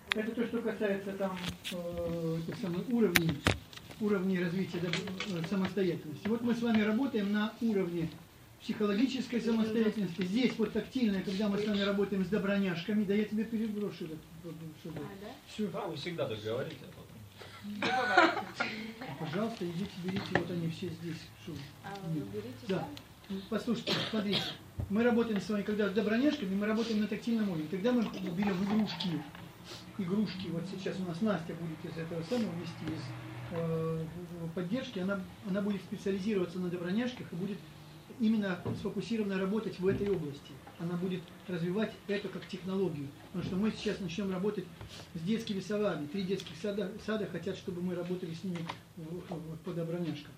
Это то, что касается там уровней развития самостоятельности. Вот мы с вами работаем на уровне психологической самостоятельности. Здесь вот тактильное, когда мы с вами работаем с доброняшками. Да я тебе переброшу. Да? Все. Да, вы всегда так говорите, а потом. Пожалуйста, идите, берите, вот они все здесь. Вы берите, да. Послушайте, смотрите. Мы работаем с вами, когда с доброняшками, мы работаем на тактильном уровне. Тогда мы берем игрушки. Вот сейчас у нас Настя будет из этого самого вести, из поддержки. Она будет специализироваться на доброняшках и будет именно сфокусированно работать в этой области. Она будет развивать это как технологию. Потому что мы сейчас начнем работать с детскими садами. 3 детских сада хотят, чтобы мы работали с ними по доброняшкам.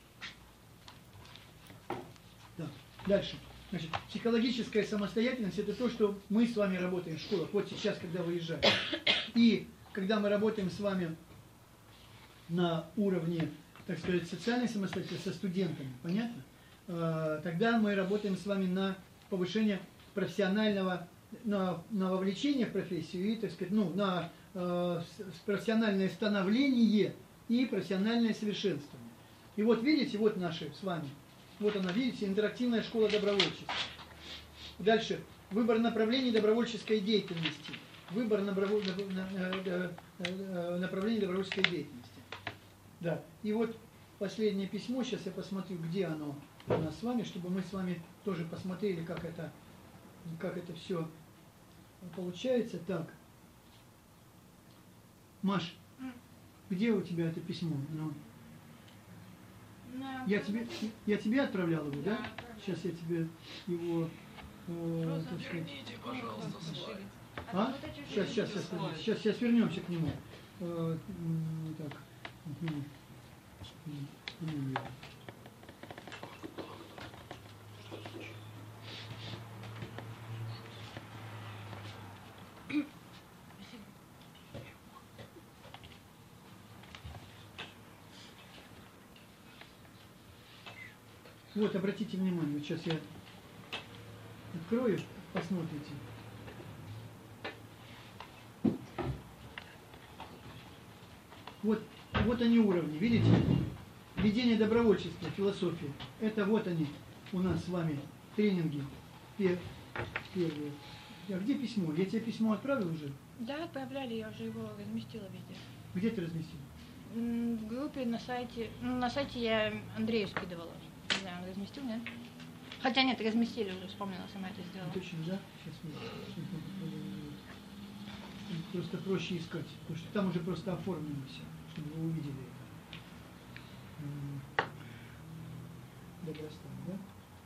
Да. Дальше. Значит, психологическая самостоятельность – это то, что мы с вами работаем в школах. Вот сейчас, когда выезжаем. И когда мы работаем с вами на уровне, так сказать, социальной самостоятельности со студентами, понятно? Тогда мы работаем с вами на повышение профессионального, на вовлечение в профессию и, так сказать, на профессиональное становление и профессиональное совершенствование. И вот видите, вот наши с вами, вот она, видите, интерактивная школа добровольчества. Дальше, выбор направлений добровольческой деятельности. Выбор направлений добровольческой деятельности. Да, и вот последнее письмо, сейчас я посмотрю, где оно у нас с вами, чтобы мы с вами тоже посмотрели, как это все получается. Так, Маш, где у тебя это письмо? Я тебе отправлял его, да? Сейчас я тебе его, так сказать... Верните, пожалуйста, слайд. А? Сейчас вернемся к нему. Так. Вот, обратите внимание, вот сейчас я открою, посмотрите. Вот они уровни, видите? Ведение добровольчества, философия. Это вот они у нас с вами тренинги первые. А где письмо? Я тебе письмо отправил уже? Да, отправляли, я уже его разместила везде. Где ты разместил? В группе на сайте. На сайте я Андрею скидывала. Не знаю, он разместил, нет? Хотя нет, разместили уже, вспомнила, сама это сделала. Точно, да? Сейчас просто проще искать, потому что там уже просто оформлено все, чтобы вы увидели это. Добростан, да?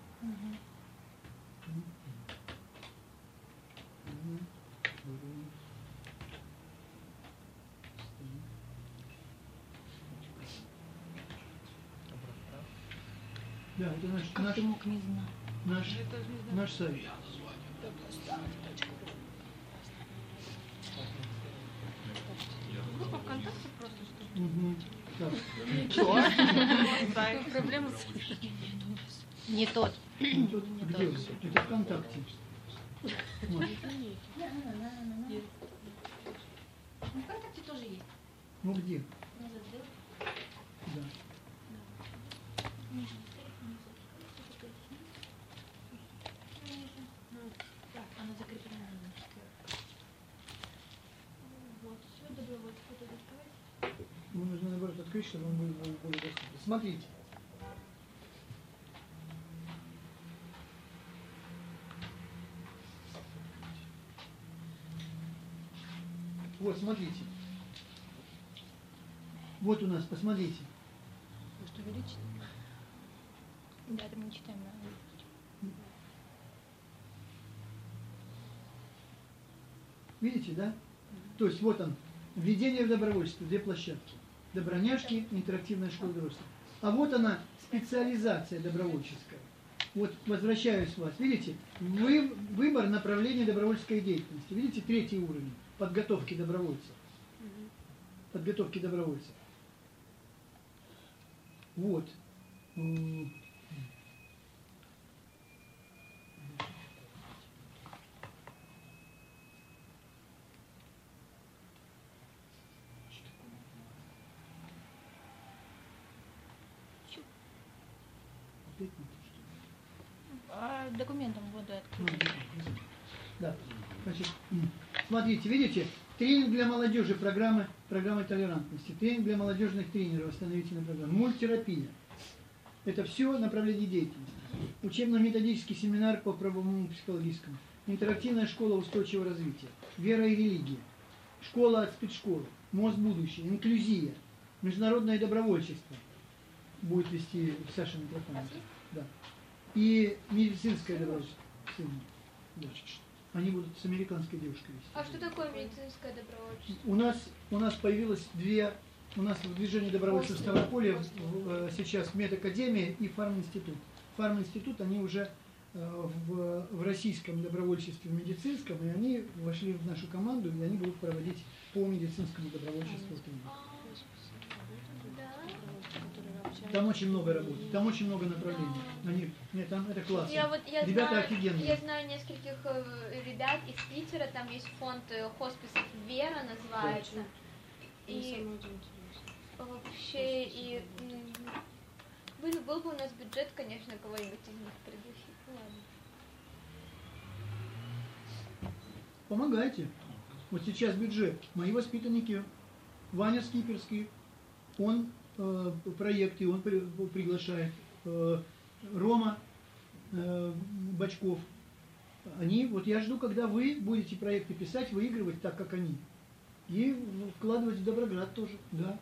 Да, это наш сайт. Группа ВКонтакте просто что-то. Что? Проблема с... Не тот. Где? Это ВКонтакте. ВКонтакте тоже есть. Ну где? Да. Она закреплена. Вот, все, добровольчество тут открывать. Ему нужно, наоборот, открыть, чтобы он был более доступен. Смотрите. Вот, смотрите. Вот у нас, посмотрите. Что увеличить? Да, это мы не читаем, да. Видите, да? То есть вот он, введение в добровольчество, 2 площадки. Доброняшки, интерактивная школа добровольчества. А вот она, специализация добровольческая. Вот возвращаюсь к вас. Видите, выбор направления добровольческой деятельности. Видите, 3-й уровень подготовки добровольцев. Подготовки добровольцев. Вот. Летний, А документом года ну, открыли. да. Значит, смотрите, видите, тренинг для молодежи, программа толерантности, тренинг для молодежных тренеров, восстановительная программа, мульттерапия. Это все направление деятельности. Учебно-методический семинар по правовому психологическому, интерактивная школа устойчивого развития, вера и религия, школа от спецшколы, мост будущее, инклюзия, международное добровольчество будет вести Саша Митрофанов. Да. И медицинское добровольчество. Да. Они будут с американской девушкой вести. А что такое медицинское добровольчество? У нас появилось у нас в движении добровольчества Ставрополья сейчас медакадемия и фарминститут. Фарминститут, они уже в российском добровольчестве медицинском, и они вошли в нашу команду, и они будут проводить по медицинскому добровольчеству тренинг. Там очень много работы, там очень много направлений. Нет, там это классно. Ребята офигенные. Я знаю нескольких ребят из Питера, там есть фонд хосписов «Вера» называется. И вообще, был бы у нас бюджет, конечно, кого-нибудь из них пригласить. Ну ладно. Помогайте. Вот сейчас бюджет. Мои воспитанники, Ваня Скиперский, он проекты, он приглашает, Рома Бочков. Они, вот я жду, когда вы будете проекты писать, выигрывать так, как они. И вкладывать в Доброград тоже, да.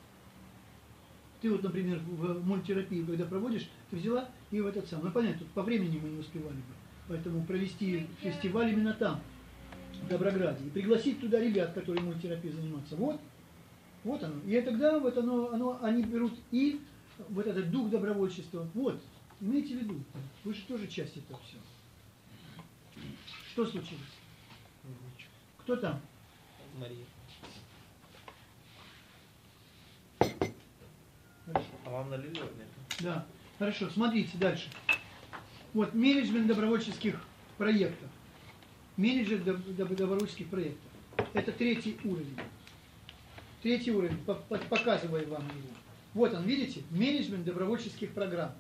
Ты вот, например, в мульттерапию, когда проводишь, ты взяла и в этот самый. Ну, понятно, тут по времени мы не успевали бы. Поэтому провести фестиваль именно там, в Доброграде. И пригласить туда ребят, которые мульттерапией занимаются. Вот оно. И тогда вот они берут и вот этот дух добровольчества. Вот, имейте в виду. Вы же тоже часть этого всего. Что случилось? Кто там? Мария. Хорошо. А вам налили нет? Да. Хорошо, смотрите дальше. Вот менеджмент добровольческих проектов. Менеджер добровольческих проектов. Это 3-й уровень. 3-й уровень, показываю вам его. Вот он, видите? Менеджмент добровольческих программ.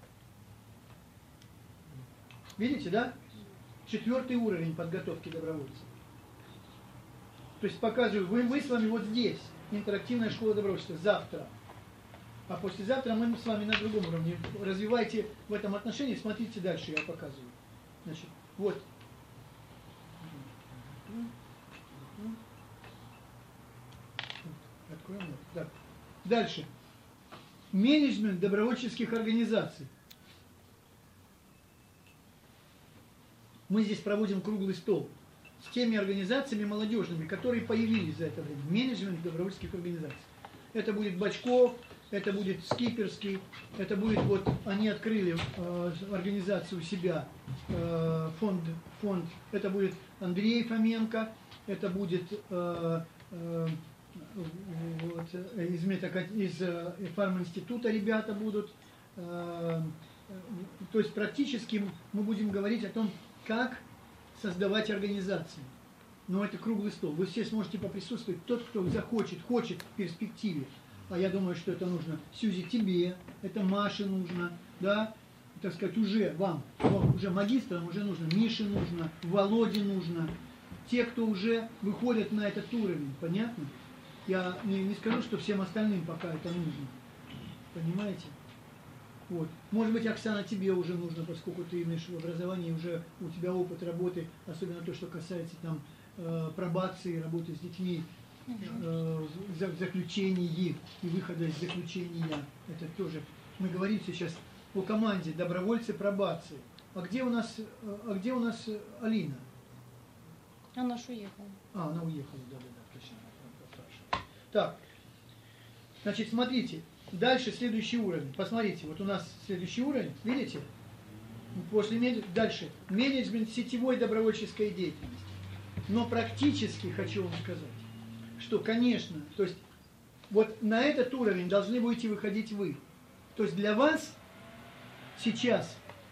Видите, да? 4-й уровень подготовки добровольцев. То есть показываю, мы с вами вот здесь, интерактивная школа добровольчества, завтра. А послезавтра мы с вами на другом уровне. Развивайте в этом отношении, смотрите дальше, я показываю. Значит, вот. Откроем. Так. Дальше. Менеджмент добровольческих организаций. Мы здесь проводим круглый стол с теми организациями молодежными, которые появились за это время. Менеджмент добровольческих организаций. Это будет Бочков, это будет Скиперский, это будет, вот они открыли организацию у себя, фонд, это будет Андрей Фоменко, это будет из фарминститута ребята будут. То есть практически мы будем говорить о том, как создавать организации. Но это круглый стол. Вы все сможете поприсутствовать. Тот, кто захочет, хочет в перспективе. А я думаю, что это нужно Сьюзи тебе, это Маше нужно, да, так сказать, уже вам, уже магистрам уже нужно, Мише нужно, Володе нужно. Те, кто уже выходят на этот уровень, понятно? Я не скажу, что всем остальным пока это нужно. Понимаете? Вот. Может быть, Оксана, тебе уже нужно, поскольку ты имеешь образование, уже у тебя опыт работы, особенно то, что касается там пробации, работы с детьми, в заключении и выхода из заключения. Это тоже. Мы говорим сейчас о команде добровольцы пробации. А где у нас Алина? Она ж уехала. Она уехала, да, точно. Так, значит, смотрите. Дальше следующий уровень. Посмотрите, вот у нас следующий уровень, видите? Дальше. Менеджмент сетевой добровольческой деятельности. Но практически хочу вам сказать, что, конечно, то есть вот на этот уровень должны будете выходить вы. То есть для вас сейчас,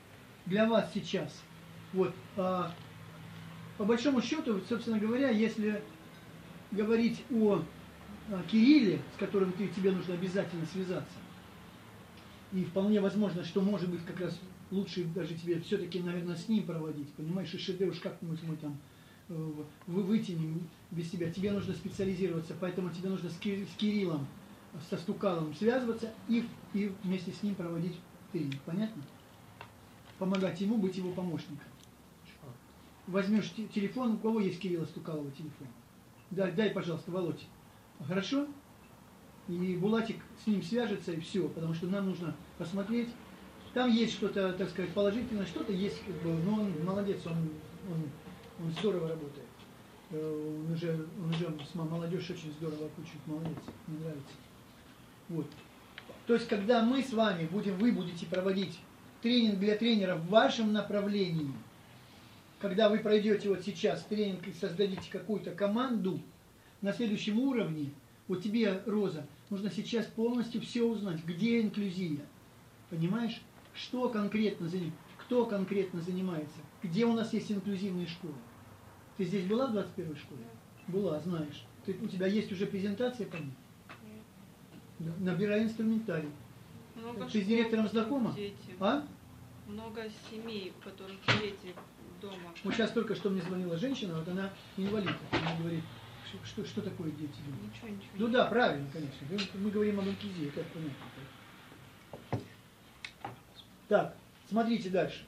вот, по большому счету, собственно говоря, если говорить о Кирилле, с которым тебе нужно обязательно связаться, И вполне возможно, что может быть как раз лучше даже тебе все-таки, наверное, с ним проводить. Понимаешь, и шедевр уж как-нибудь мы там вытянем без тебя. Тебе нужно специализироваться, поэтому тебе нужно с Кириллом, со Стукаловым связываться и вместе с ним проводить тренинг. Понятно? Помогать ему, быть его помощником. Возьмешь телефон, у кого есть Кирилла Стукалова телефон? Дай, пожалуйста, Володь. Хорошо? И Булатик с ним свяжется, и все, потому что нам нужно посмотреть. Там есть что-то, так сказать, положительное, что-то есть, как бы, но он молодец, он здорово работает. Он уже с молодежью очень здорово учит, молодец, мне нравится. Вот. То есть, когда мы с вами вы будете проводить тренинг для тренера в вашем направлении, когда вы пройдете вот сейчас тренинг и создадите какую-то команду, на следующем уровне, вот тебе, Роза, нужно сейчас полностью все узнать, где инклюзия. Понимаешь? Что конкретно кто конкретно занимается? Где у нас есть инклюзивные школы? Ты здесь была в 21-й школе? Была, знаешь. У тебя есть уже презентация по ней? Да. Набирай инструментарий. Много Ты с директором знакома? Дети. А? Много семей, у которых дети дома. Вот сейчас только что мне звонила женщина, вот она инвалид. Она говорит, что такое дети дома? Ничего. Ну да, правильно, конечно. Мы говорим об инклюзии, это понятно. Так, смотрите дальше.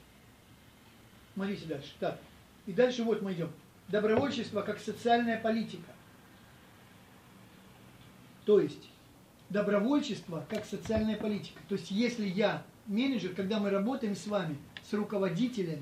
Так, и дальше вот мы идем. Добровольчество как социальная политика. То есть, добровольчество как социальная политика. То есть, если я менеджер, когда мы работаем с вами, с руководителями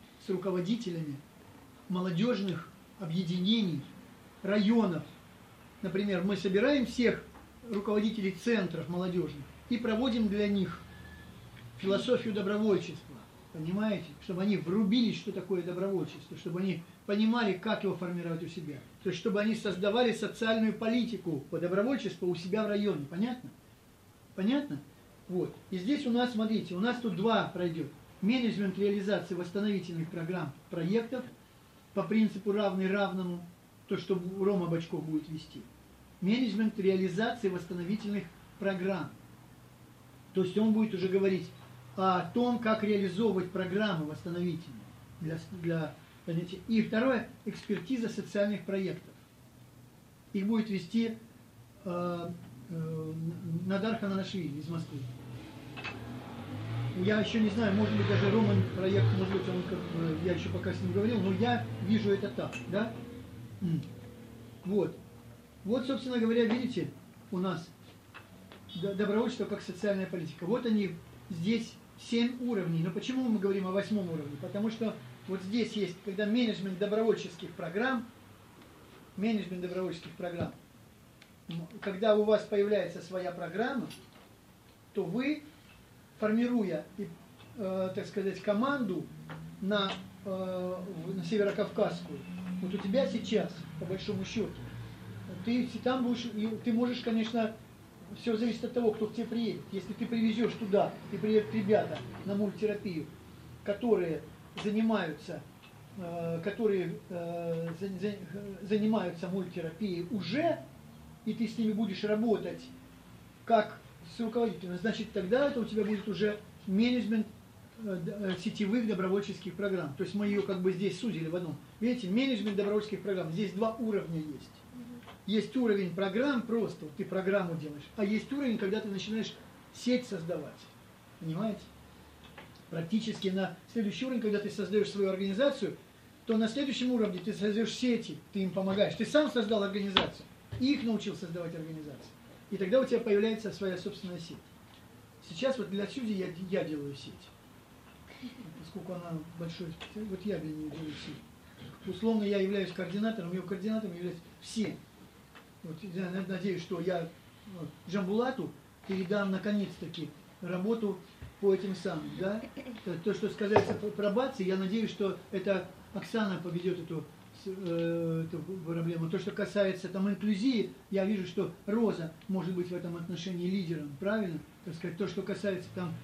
молодежных объединений, районов, например, мы собираем всех руководителей центров молодежных и проводим для них философию добровольчества, понимаете? Чтобы они врубились, что такое добровольчество, чтобы они понимали, как его формировать у себя. То есть, чтобы они создавали социальную политику по добровольчеству у себя в районе. Понятно? Понятно? Вот. И здесь у нас, смотрите, у нас тут два пройдет. Менеджмент реализации восстановительных программ, проектов по принципу равный равному, то, что Рома Бочков будет вести. Менеджмент реализации восстановительных программ. То есть он будет уже говорить о том, как реализовывать программы восстановительные. И второе, экспертиза социальных проектов. Их будет вести Надар Хананашвили из Москвы. Я еще не знаю, может быть, даже Роман проект, может быть, он, я еще пока с ним говорил, но я вижу это так, да? Вот. Вот, собственно говоря, видите, у нас добровольчество как социальная политика. Вот они, здесь 7 уровней. Но почему мы говорим о 8 уровне? Потому что вот здесь есть, когда менеджмент добровольческих программ, когда у вас появляется своя программа, то вы, формируя, так сказать, команду на Северокавказскую, вот у тебя сейчас, по большому счету, ты там будешь, ты можешь, конечно, все зависит от того, кто к тебе приедет. Если ты привезешь туда, и приедут ребята на мульттерапию, которые занимаются мульттерапией уже, и ты с ними будешь работать как с руководителем, значит, тогда это у тебя будет уже менеджмент сетевых добровольческих программ. То есть мы ее как бы здесь сузили в одном. Видите, менеджмент добровольческих программ. Здесь 2 уровня есть. Есть уровень программ просто, вот ты программу делаешь, а есть уровень, когда ты начинаешь сеть создавать. Понимаете? Практически на следующий уровень, когда ты создаешь свою организацию, то на следующем уровне ты создаешь сети, ты им помогаешь. Ты сам создал организацию, и их научил создавать организации. И тогда у тебя появляется своя собственная сеть. Сейчас вот для Сьюзи я делаю сеть. Поскольку она большой, вот я для нее делаю сеть. Условно я являюсь координатором, ее координатором являются все. Вот, я надеюсь, что я Джамбулату передам наконец-таки работу по этим самым. Да? То, что сказать по пробации, я надеюсь, что это Оксана поведет эту проблему. То, что касается там инклюзии, я вижу, что Роза может быть в этом отношении лидером, правильно? Так сказать, то, что касается там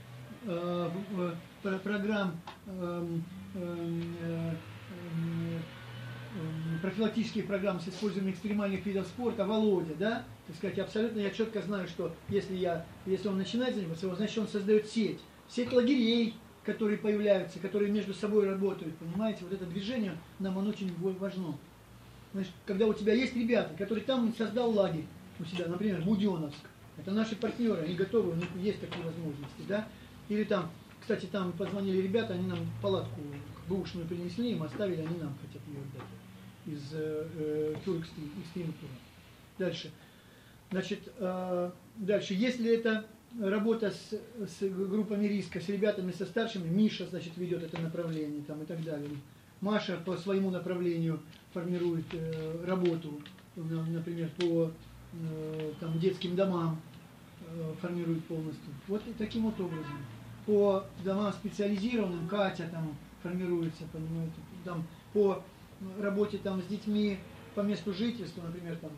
программ профилактические программы с использованием экстремальных видов спорта, Володя, да, так сказать, абсолютно я четко знаю, что если он начинает заниматься, значит он создает сеть лагерей, которые появляются, которые между собой работают, понимаете, вот это движение нам оно очень важно. Значит, когда у тебя есть ребята, которые там создал лагерь у себя, например, Буденновск, это наши партнеры, они готовы, у них есть такие возможности, да, или там, кстати, там позвонили ребята, они нам палатку бэушную принесли, им оставили, они нам хотят ее отдать из Тур-Экстрим Тура. Дальше. Значит, дальше, если это работа с группами риска, с ребятами, со старшими, Миша, значит, ведет это направление там, и так далее. Маша по своему направлению формирует работу, например, по там, детским домам формирует полностью. Вот таким вот образом. По домам специализированным Катя там формируется, понимаете, там, по работе там, с детьми по месту жительства, например, там,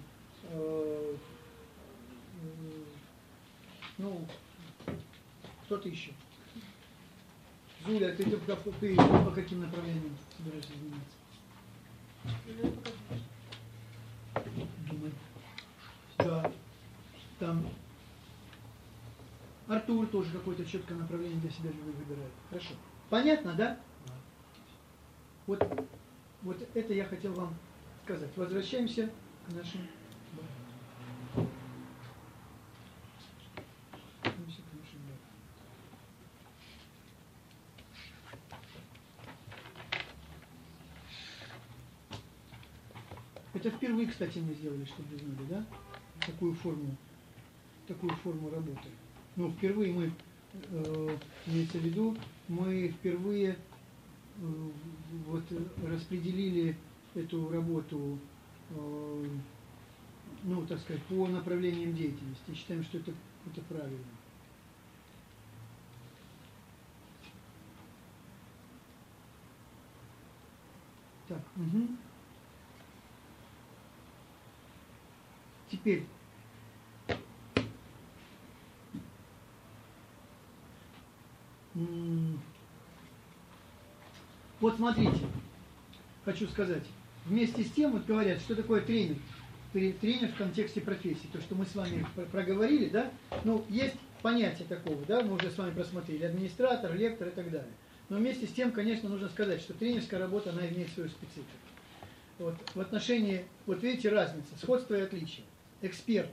ну, кто-то еще. Зуля, ты по каким направлениям собираешься заниматься? Думай. Да. Там Артур тоже какое-то четкое направление для себя выбирает. Хорошо. Понятно, да? Вот это я хотел вам сказать. Возвращаемся к нашим. Это впервые, кстати, мы сделали, чтобы вы знали, да? Такую форму работы. Ну, впервые мы, имеется в виду, мы впервые вот распределили эту работу, ну, так сказать, по направлениям деятельности. Считаем, что это правильно. Так, угу. Теперь вот смотрите, хочу сказать, вместе с тем вот говорят, что такое тренер. Тренер в контексте профессии, то, что мы с вами проговорили, да, ну, есть понятие такого, да, мы уже с вами просмотрели, администратор, лектор и так далее. Но вместе с тем, конечно, нужно сказать, что тренерская работа, она имеет свою специфику. Вот, в отношении, вот видите разница, сходство и отличие. Эксперт,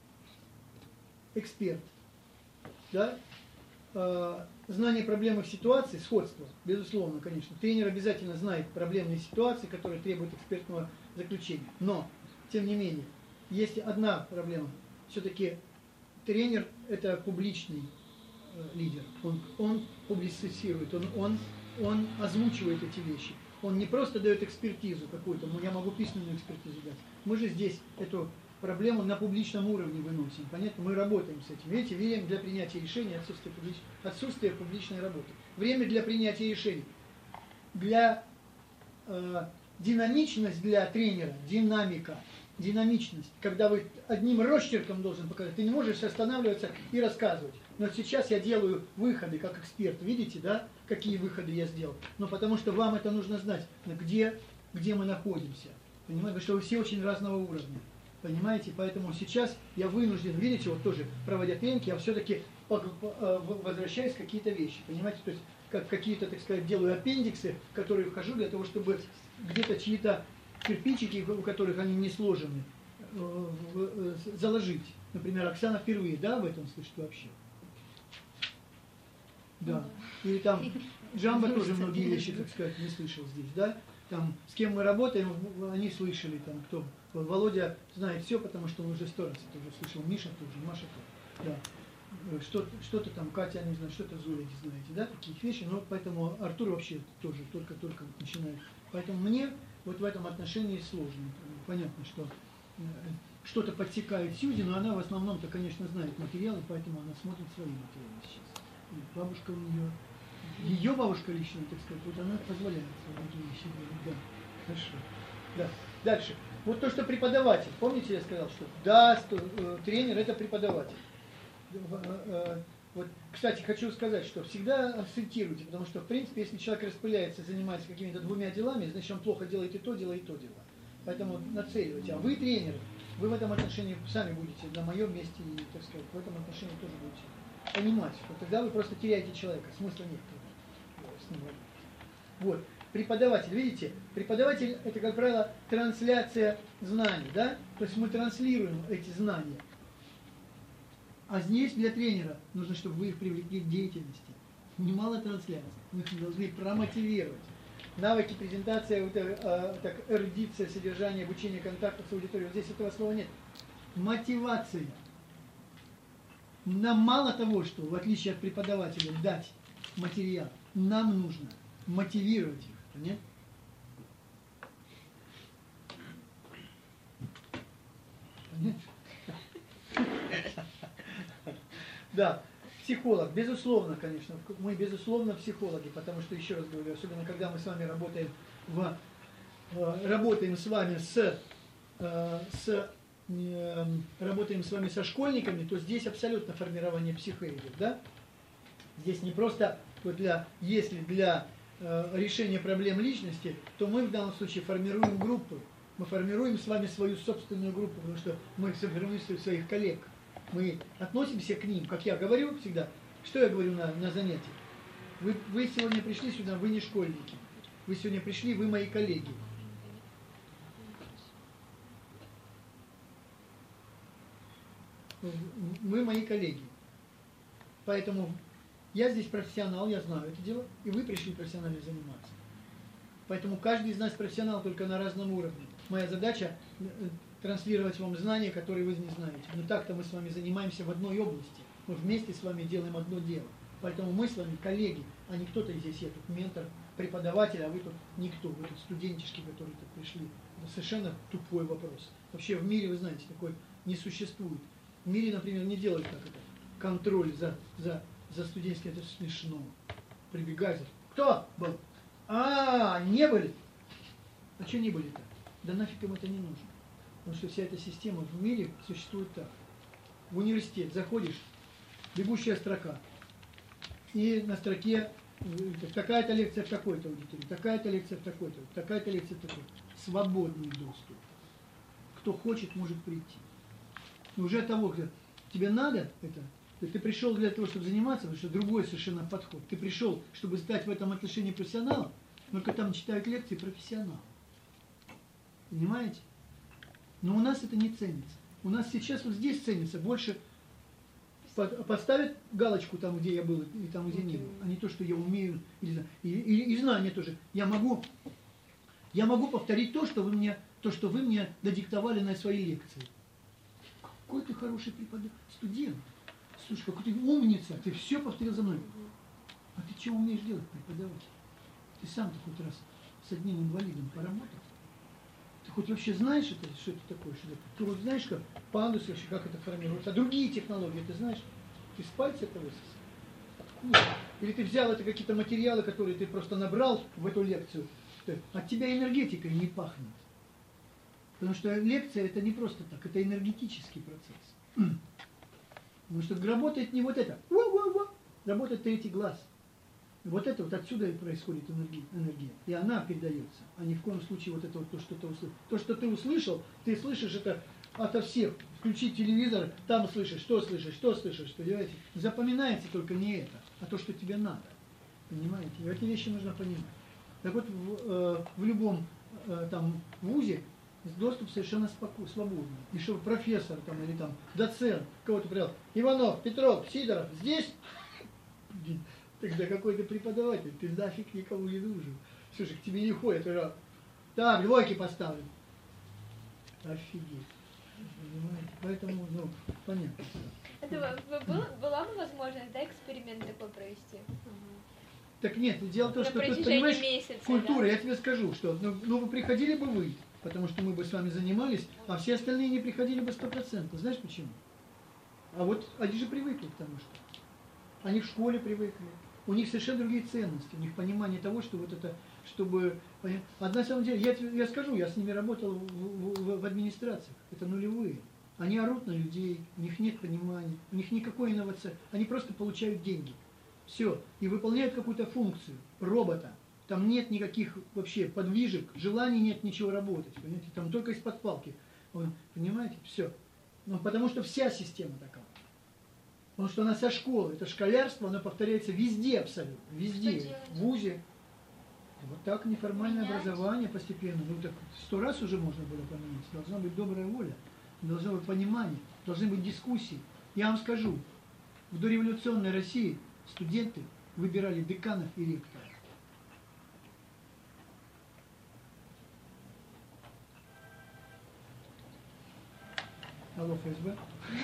да, знание проблемных ситуаций, сходство, безусловно, конечно. Тренер обязательно знает проблемные ситуации, которые требуют экспертного заключения. Но, тем не менее, есть одна проблема. Все-таки тренер – это публичный лидер. Он публицизирует, он озвучивает эти вещи. Он не просто дает экспертизу какую-то, я могу письменную экспертизу дать. Мы же здесь эту проблему на публичном уровне выносим. Понятно? Мы работаем с этим. Видите, время для принятия решений, отсутствие публичной работы. Время для принятия решений. Для динамичность для тренера, динамичность, когда вы одним росчерком должен показать, ты не можешь останавливаться и рассказывать. Но сейчас я делаю выходы как эксперт. Видите, да, какие выходы я сделал? Но потому что вам это нужно знать, где мы находимся. Понимаете, что вы все очень разного уровня. Понимаете, поэтому сейчас я вынужден, видите, вот тоже проводя тренинги, я все-таки возвращаюсь к какие-то вещи. Понимаете, то есть как какие-то, так сказать, делаю аппендиксы, в которые вхожу для того, чтобы где-то чьи-то кирпичики, у которых они не сложены, заложить. Например, Оксана впервые, да, в этом слышит вообще? Да. Или там Джамба тоже многие вещи, так сказать, не слышал здесь, да? Там, с кем мы работаем, они слышали, там, кто. Володя знает все, потому что он уже 100 раз это уже слышал. Миша тоже, Маша тоже. Да. Что-то там, Катя, не знаю, что-то Зуля, не знаете, да, такие вещи. Но поэтому Артур вообще тоже только начинает. Поэтому мне вот в этом отношении сложно. Понятно, что что-то подсекает Сьюзи, но она в основном-то, конечно, знает материалы, поэтому она смотрит свои материалы сейчас. И бабушка у нее, ее бабушка лично, так сказать, вот она позволяет свои вещи делать. Да, хорошо. Да. Дальше. Вот то, что преподаватель. Помните, я сказал, что да, тренер – это преподаватель. Вот, кстати, хочу сказать, что всегда акцентируйте, потому что, в принципе, если человек распыляется, занимается какими-то двумя делами, значит, он плохо делает и то дело, и то дело. Поэтому нацеливайте. А вы тренер, вы в этом отношении сами будете на моем месте, и, так сказать, в этом отношении тоже будете понимать. Вот тогда вы просто теряете человека, смысла нет с ним работать. Вот. Преподаватель, видите, преподаватель это, как правило, трансляция знаний, да? То есть мы транслируем эти знания. А здесь для тренера нужно, чтобы вы их привлекли к деятельности. Немало трансляций. Мы их должны промотивировать. Навыки, презентация, вот, так, эрудиция, содержание, обучение, контактов с аудиторией. Вот здесь этого слова нет. Мотивация. Нам мало того, что, в отличие от преподавателя, дать материал, нам нужно мотивировать их. Нет? Понятно? Да, психолог, безусловно, конечно, мы безусловно психологи, потому что, еще раз говорю, особенно когда мы с вами работаем работаем с вами со школьниками, то здесь абсолютно формирование психо идет, да? Здесь не просто вот если для решения проблем личности, то мы в данном случае формируем группы. Мы формируем с вами свою собственную группу, потому что мы формируем своих коллег. Мы относимся к ним, как я говорю всегда. Что я говорю на занятиях? Вы сегодня пришли сюда, вы не школьники. Вы сегодня пришли, вы мои коллеги. Вы мои коллеги. Поэтому я здесь профессионал, я знаю это дело, и вы пришли профессионально заниматься. Поэтому каждый из нас профессионал, только на разном уровне. Моя задача транслировать вам знания, которые вы не знаете. Но так-то мы с вами занимаемся в одной области. Мы вместе с вами делаем одно дело. Поэтому мы с вами коллеги, а не кто-то здесь, я тут ментор, преподаватель, а вы тут никто, вы тут студентишки, которые тут пришли. Это совершенно тупой вопрос. Вообще в мире, вы знаете, такой не существует. В мире, например, не делают как это. Контроль за студенческим, это смешно. Прибегать. Кто был? Не были. А что не были-то? Да нафиг им это не нужно. Потому что вся эта система в мире существует так. В университет заходишь, бегущая строка. И на строке такая-то лекция в такой-то аудитории, такая-то лекция в такой-то, такая-то лекция в такой-то. Свободный доступ. Кто хочет, может прийти. Но уже от того, что тебе надо это, ты пришел для того, чтобы заниматься, потому что другой совершенно подход. Ты пришел, чтобы стать в этом отношении профессионалом, только там читают лекции профессионал. Понимаете? Но у нас это не ценится. У нас сейчас вот здесь ценится больше поставят галочку там, где я был, и там, где не был, а не то, что я умею, и знания тоже. Я могу повторить то, что вы мне додиктовали на свои лекции. Какой ты хороший студент. Слушай, какой ты умница, ты все повторил за мной. А ты что умеешь делать, преподаватель? Ты сам-то хоть раз с одним инвалидом поработал? Ты хоть вообще знаешь, что это такое? Ты вот знаешь, как пандус, как это формируется? А другие технологии, ты знаешь? Ты с пальца это высосал? Откуда? Или ты взял это какие-то материалы, которые ты просто набрал в эту лекцию? От тебя энергетикой не пахнет. Потому что лекция это не просто так, это энергетический процесс. Потому что работает не вот это, работает третий глаз. Вот это вот отсюда и происходит энергия. И она передается. А ни в коем случае вот это вот то, что ты услышал. То, что ты услышал, ты слышишь это ото всех. Включи телевизор, там слышишь, понимаете? Запоминается только не это, а то, что тебе надо. Понимаете? И эти вещи нужно понимать. Так вот, в любом там вузе доступ совершенно свободный. И что профессор там, или там доцент, кого-то привел, Иванов, Петров, Сидоров, здесь? Тогда какой-то преподаватель, ты нафиг никому не нужен. Слушай, к тебе не ходят, уже, так, двойки поставлю. Офигеть. Понимаете? Поэтому, понятно. Это была бы возможность, да, эксперимент такой провести? Так нет, дело в том, что тут, понимаешь, культура, я тебе скажу, что, вы приходили бы вы, потому что мы бы с вами занимались, а все остальные не приходили бы 100%. Знаешь почему? А вот они же привыкли к тому, что они в школе привыкли. У них совершенно другие ценности, у них понимание того, что вот это, чтобы... А на самом деле, я скажу, я с ними работал в администрациях, это нулевые. Они орут на людей, у них нет понимания, у них никакой инновации, они просто получают деньги. Все. И выполняют какую-то функцию робота. Там нет никаких вообще подвижек, желаний нет ничего работать. Понимаете? Там только из-под палки. Понимаете? Все. Ну, потому что вся система такая. Потому что она со школы, это школярство, оно повторяется везде абсолютно. Везде. В ВУЗе. Вот так неформальное образование постепенно. Ну так 100 раз уже можно было поменять. Должна быть добрая воля, должно быть понимание, должны быть дискуссии. Я вам скажу, в дореволюционной России студенты выбирали деканов и ректоров. Алло, ФСБ?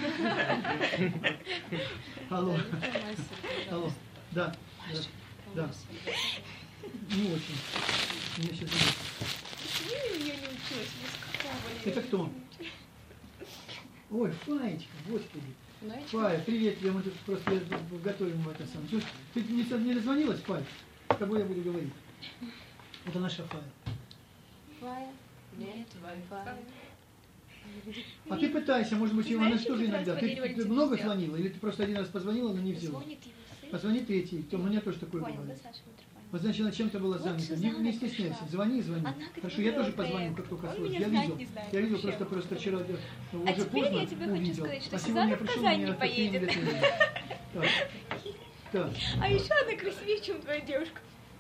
Алло. Алло. Да. Да. Не очень. Мне сейчас... Почему я не училась? Это кто? Ой, Фаечка, господи. Фая, привет, мы тут просто готовим это самое. Слушай, ты не дозвонилась, Фая? С тобой я буду говорить. Это наша Фая. Фая? Нет, Wi-Fi. А ты пытайся, может быть, Ивана знаешь, тоже как иногда. раз Ты поделали много тебя. звонила? Или ты просто один раз позвонила, но не взяла? Звонит его сын. Позвони третий. То у меня тоже такое Понял, да, бывает. Саша Митрофанов? Вот значит, она чем-то была Вот занята. Сюзанна Не стесняйся. пришла. Звони. Она Хорошо, я тоже говорит, позвоню, как только он сложится. меня Я знать видел. не знает Я видел вообще. просто вчера уже А теперь поздно я тебе хочу увидел. сказать, что А Сюзанна сегодня в пришел, Казань меня не такие поедет. Так. Так. А еще она красивее, чем твоя девушка.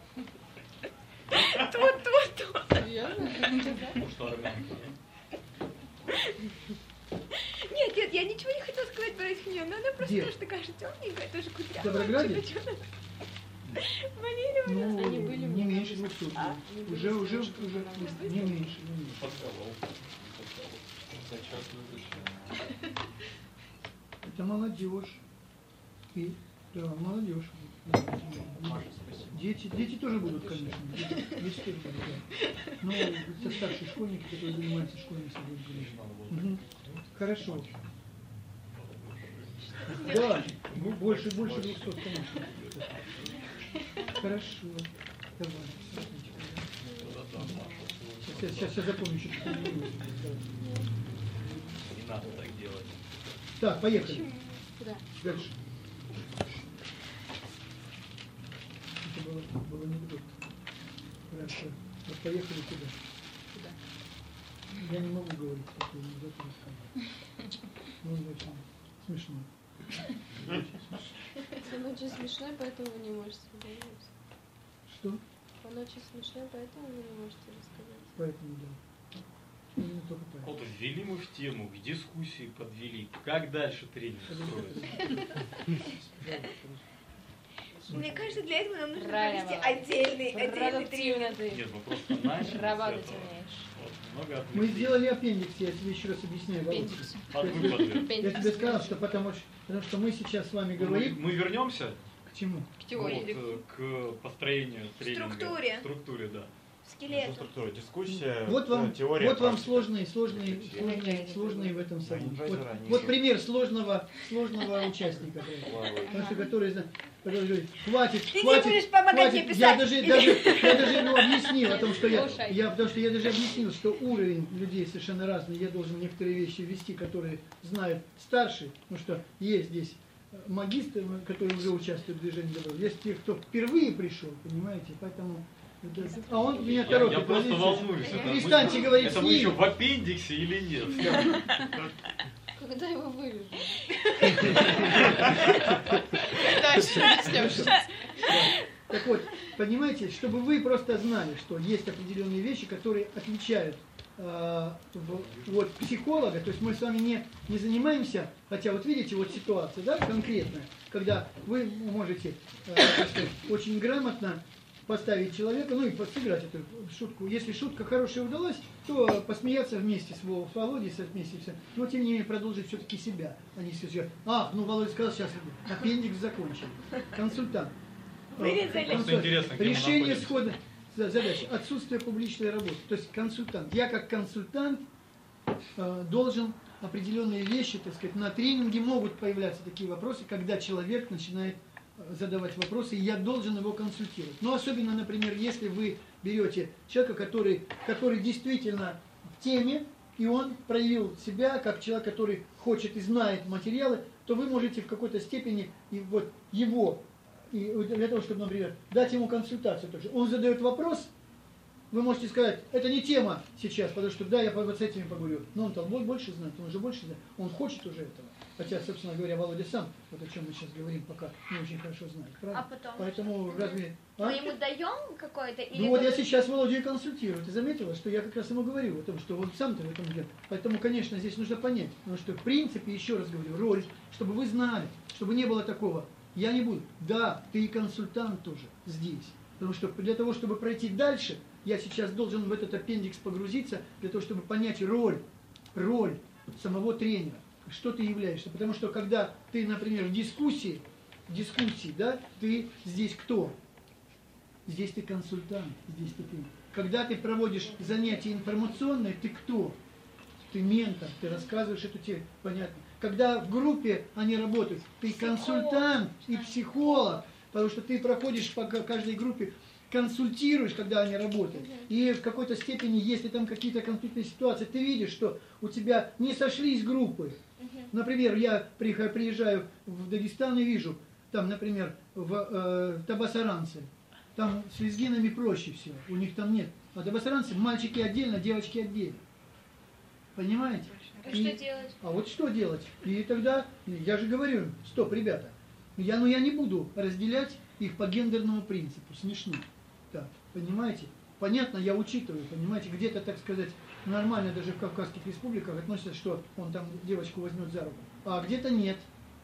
Тут. Может, армянка. Нет, я ничего не хотела сказать про нее, но она просто Где? тоже такая же темненькая, тоже В кудрявая. Доброграде? Валерия, Ну, Они были не у меня меньше 200. Они были Уже, с девушкой. не меньше. Подковал. Зачетную вышли. Это молодежь. И, да, молодежь. Маша, спасибо. Дети тоже будут, конечно. Дети тоже будут, да. Но это старшие школьники, которые занимаются школьной садом. Хорошо. Да, больше 200, конечно. Хорошо. Давай. Сейчас я запомню, что ты говоришь. Не надо так делать. Так, поехали. Куда? Дальше. Это было неудобно. Хорошо. Вот поехали туда. Куда? Я не могу говорить, что я не готов рассказать. Ну, очень смешно. Он очень смешной, поэтому вы не можете говорить. Что? Он очень смешной, поэтому вы не можете рассказать. Поэтому да. Именно только поэтому. Вот ввели мы в тему, к дискуссии подвели. Как дальше тренинг строится? Мне кажется, для этого нам нужно Правильно. провести отдельный тренинг. Продуктивно ты. Нет, мы просто начали. Работать с этого. умеешь. Вот, много Мы отвлеклись. сделали аппендикс, я тебе еще раз объясняю. Володя. Аппендикс. А вы подвели. Я тебе сказал, что потому что мы сейчас с вами говорим. Мы вернемся К чему? К теории. вот, к построению тренинга. Структуре. Структуре, да. Скелету. Структура, дискуссия, Вот вам, теория. вот вам практика. сложные в этом самом. Менеджеры, они Вот же- пример сложного участника. Потому что который говорит, хватит, Ты не хватит, будешь помогать хватит. мне Я писать. даже ему объяснил о том, что Слушай. потому что я даже объяснил, что уровень людей совершенно разный. Я должен некоторые вещи ввести, которые знают старшие, потому что есть здесь магистры, которые уже участвуют в движении добра. Есть те, кто впервые пришел, понимаете, поэтому... А он меня торопит. Я просто подождите. волнуюсь. это мы- Перестаньте говорить Это с мы ним. еще в аппендиксе или нет? Когда его вырежу? Так вот, понимаете, чтобы вы просто знали, что есть определенные вещи, которые отличают вот психолога, то есть мы с вами не занимаемся, хотя вот видите, вот ситуация, да, конкретная, когда вы можете так сказать, очень грамотно поставить человека, ну и сыграть эту шутку. Если шутка хорошая удалась, то посмеяться вместе с Володей, вместе все. Но тем не менее продолжить все-таки себя. Они все ну Володя сказал, сейчас аппендикс закончим. Консультант. Вырезали. Просто интересно, где мы Решение находимся. сходных задач. Отсутствие публичной работы. То есть консультант. Я как консультант должен определенные вещи, так сказать, на тренинге могут появляться такие вопросы, когда человек начинает задавать вопросы, и я должен его консультировать. Но особенно, например, если вы берете человека, который действительно в теме, и он проявил себя как человек, который хочет и знает материалы, то вы можете в какой-то степени и вот его, и для того, чтобы, например, дать ему консультацию тоже. Он задает вопрос, вы можете сказать, это не тема сейчас, потому что да, я вот с этими поговорю. Но он там больше знает, он уже больше знает, он хочет уже этого. Хотя, собственно говоря, Володя сам, вот о чем мы сейчас говорим, пока не очень хорошо знает. Правильно? А потом? Поэтому разве... Мы ему даем какой-то? Или Ну вот я сейчас Володю и консультирую. Ты заметила, что я как раз ему говорю о том, что он сам-то в этом деле. Поэтому, конечно, здесь нужно понять. Потому что, в принципе, еще раз говорю, роль, чтобы вы знали, чтобы не было такого. Я не буду. Да, ты и консультант тоже здесь. Потому что для того, чтобы пройти дальше, я сейчас должен в этот аппендикс погрузиться, для того, чтобы понять роль самого тренера. Что ты являешься. Потому что, когда ты, например, в дискуссии, да, ты здесь кто? Здесь ты консультант, здесь ты тренер. Когда ты проводишь занятия информационные, ты кто? Ты ментор, ты рассказываешь эту тему, понятно. Когда в группе они работают, ты консультант и психолог, потому что ты проходишь по каждой группе, консультируешь, когда они работают. И в какой-то степени, если там какие-то конфликтные ситуации, ты видишь, что у тебя не сошлись группы. Например, я приезжаю в Дагестан и вижу, там, например, в табасаранце, там с лезгинами проще все, у них там нет. А табасаранцы мальчики отдельно, девочки отдельно. Понимаете? И что делать? А вот что делать? И тогда, я же говорю, стоп, ребята, я не буду разделять их по гендерному принципу, смешно. Так, понимаете? Понятно, я учитываю, понимаете, где-то, так сказать, нормально даже в Кавказских республиках относятся, что он там девочку возьмет за руку, а где-то нет.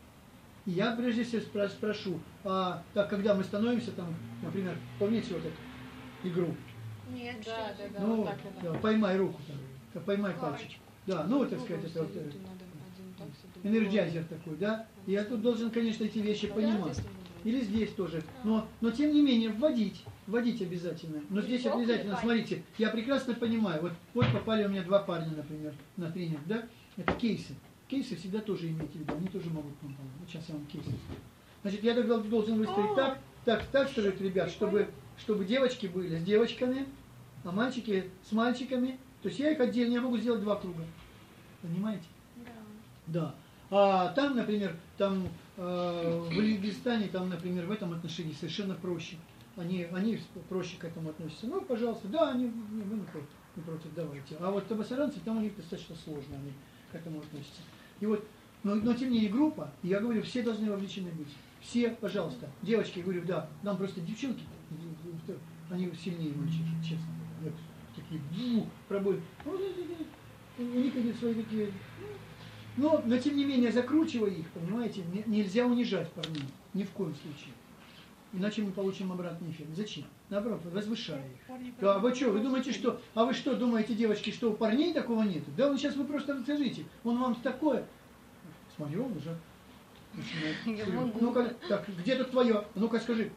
И я прежде всего спрошу, а так, когда мы становимся там, например, помните вот эту игру? Нет, Да, что это? да, Ну, вот так вот. да, поймай руку, там, поймай пальчик. Да, ну вот, так сказать, это вот, энерджайзер такой, да? И я тут должен, конечно, эти вещи понимать. Или здесь тоже. Но тем не менее, вводить обязательно. Но здесь обязательно, смотрите, я прекрасно понимаю, вот попали у меня два парня, например, на тренинг, да? Это кейсы. Кейсы всегда тоже имейте в виду, они тоже могут вам помочь. Вот сейчас я вам кейсы скажу. Значит, я тогда должен выставить так сказать, ребят, чтобы девочки были с девочками, а мальчики с мальчиками. То есть я их отдельно, я могу сделать 2 круга. Понимаете? Да. А там, например, там в Узбекистане, там, например, в этом отношении совершенно проще. Они проще к этому относятся. Ну, пожалуйста, да, мы не против, давайте. А вот табасаранцы, там у них достаточно сложно, они к этому относятся. И вот, но тем не менее группа, я говорю, все должны вовлечены быть. Все, пожалуйста. Девочки, я говорю, да, нам просто девчонки, они сильнее мальчишек, честно говоря. Такие, пробой. У них они свои такие. Но тем не менее, закручивая их, понимаете, нельзя унижать парней. Ни в коем случае. Иначе мы получим обратный эффект. Зачем? Наоборот, возвышая их. Да, вы что, вы думаете, что... А вы что, думаете, девочки, что у парней такого нет? Да вы сейчас вы просто расскажите. Он вам такое... Смотри, он уже начинает. Ну-ка, так, где тут твое? Ну-ка, скажи.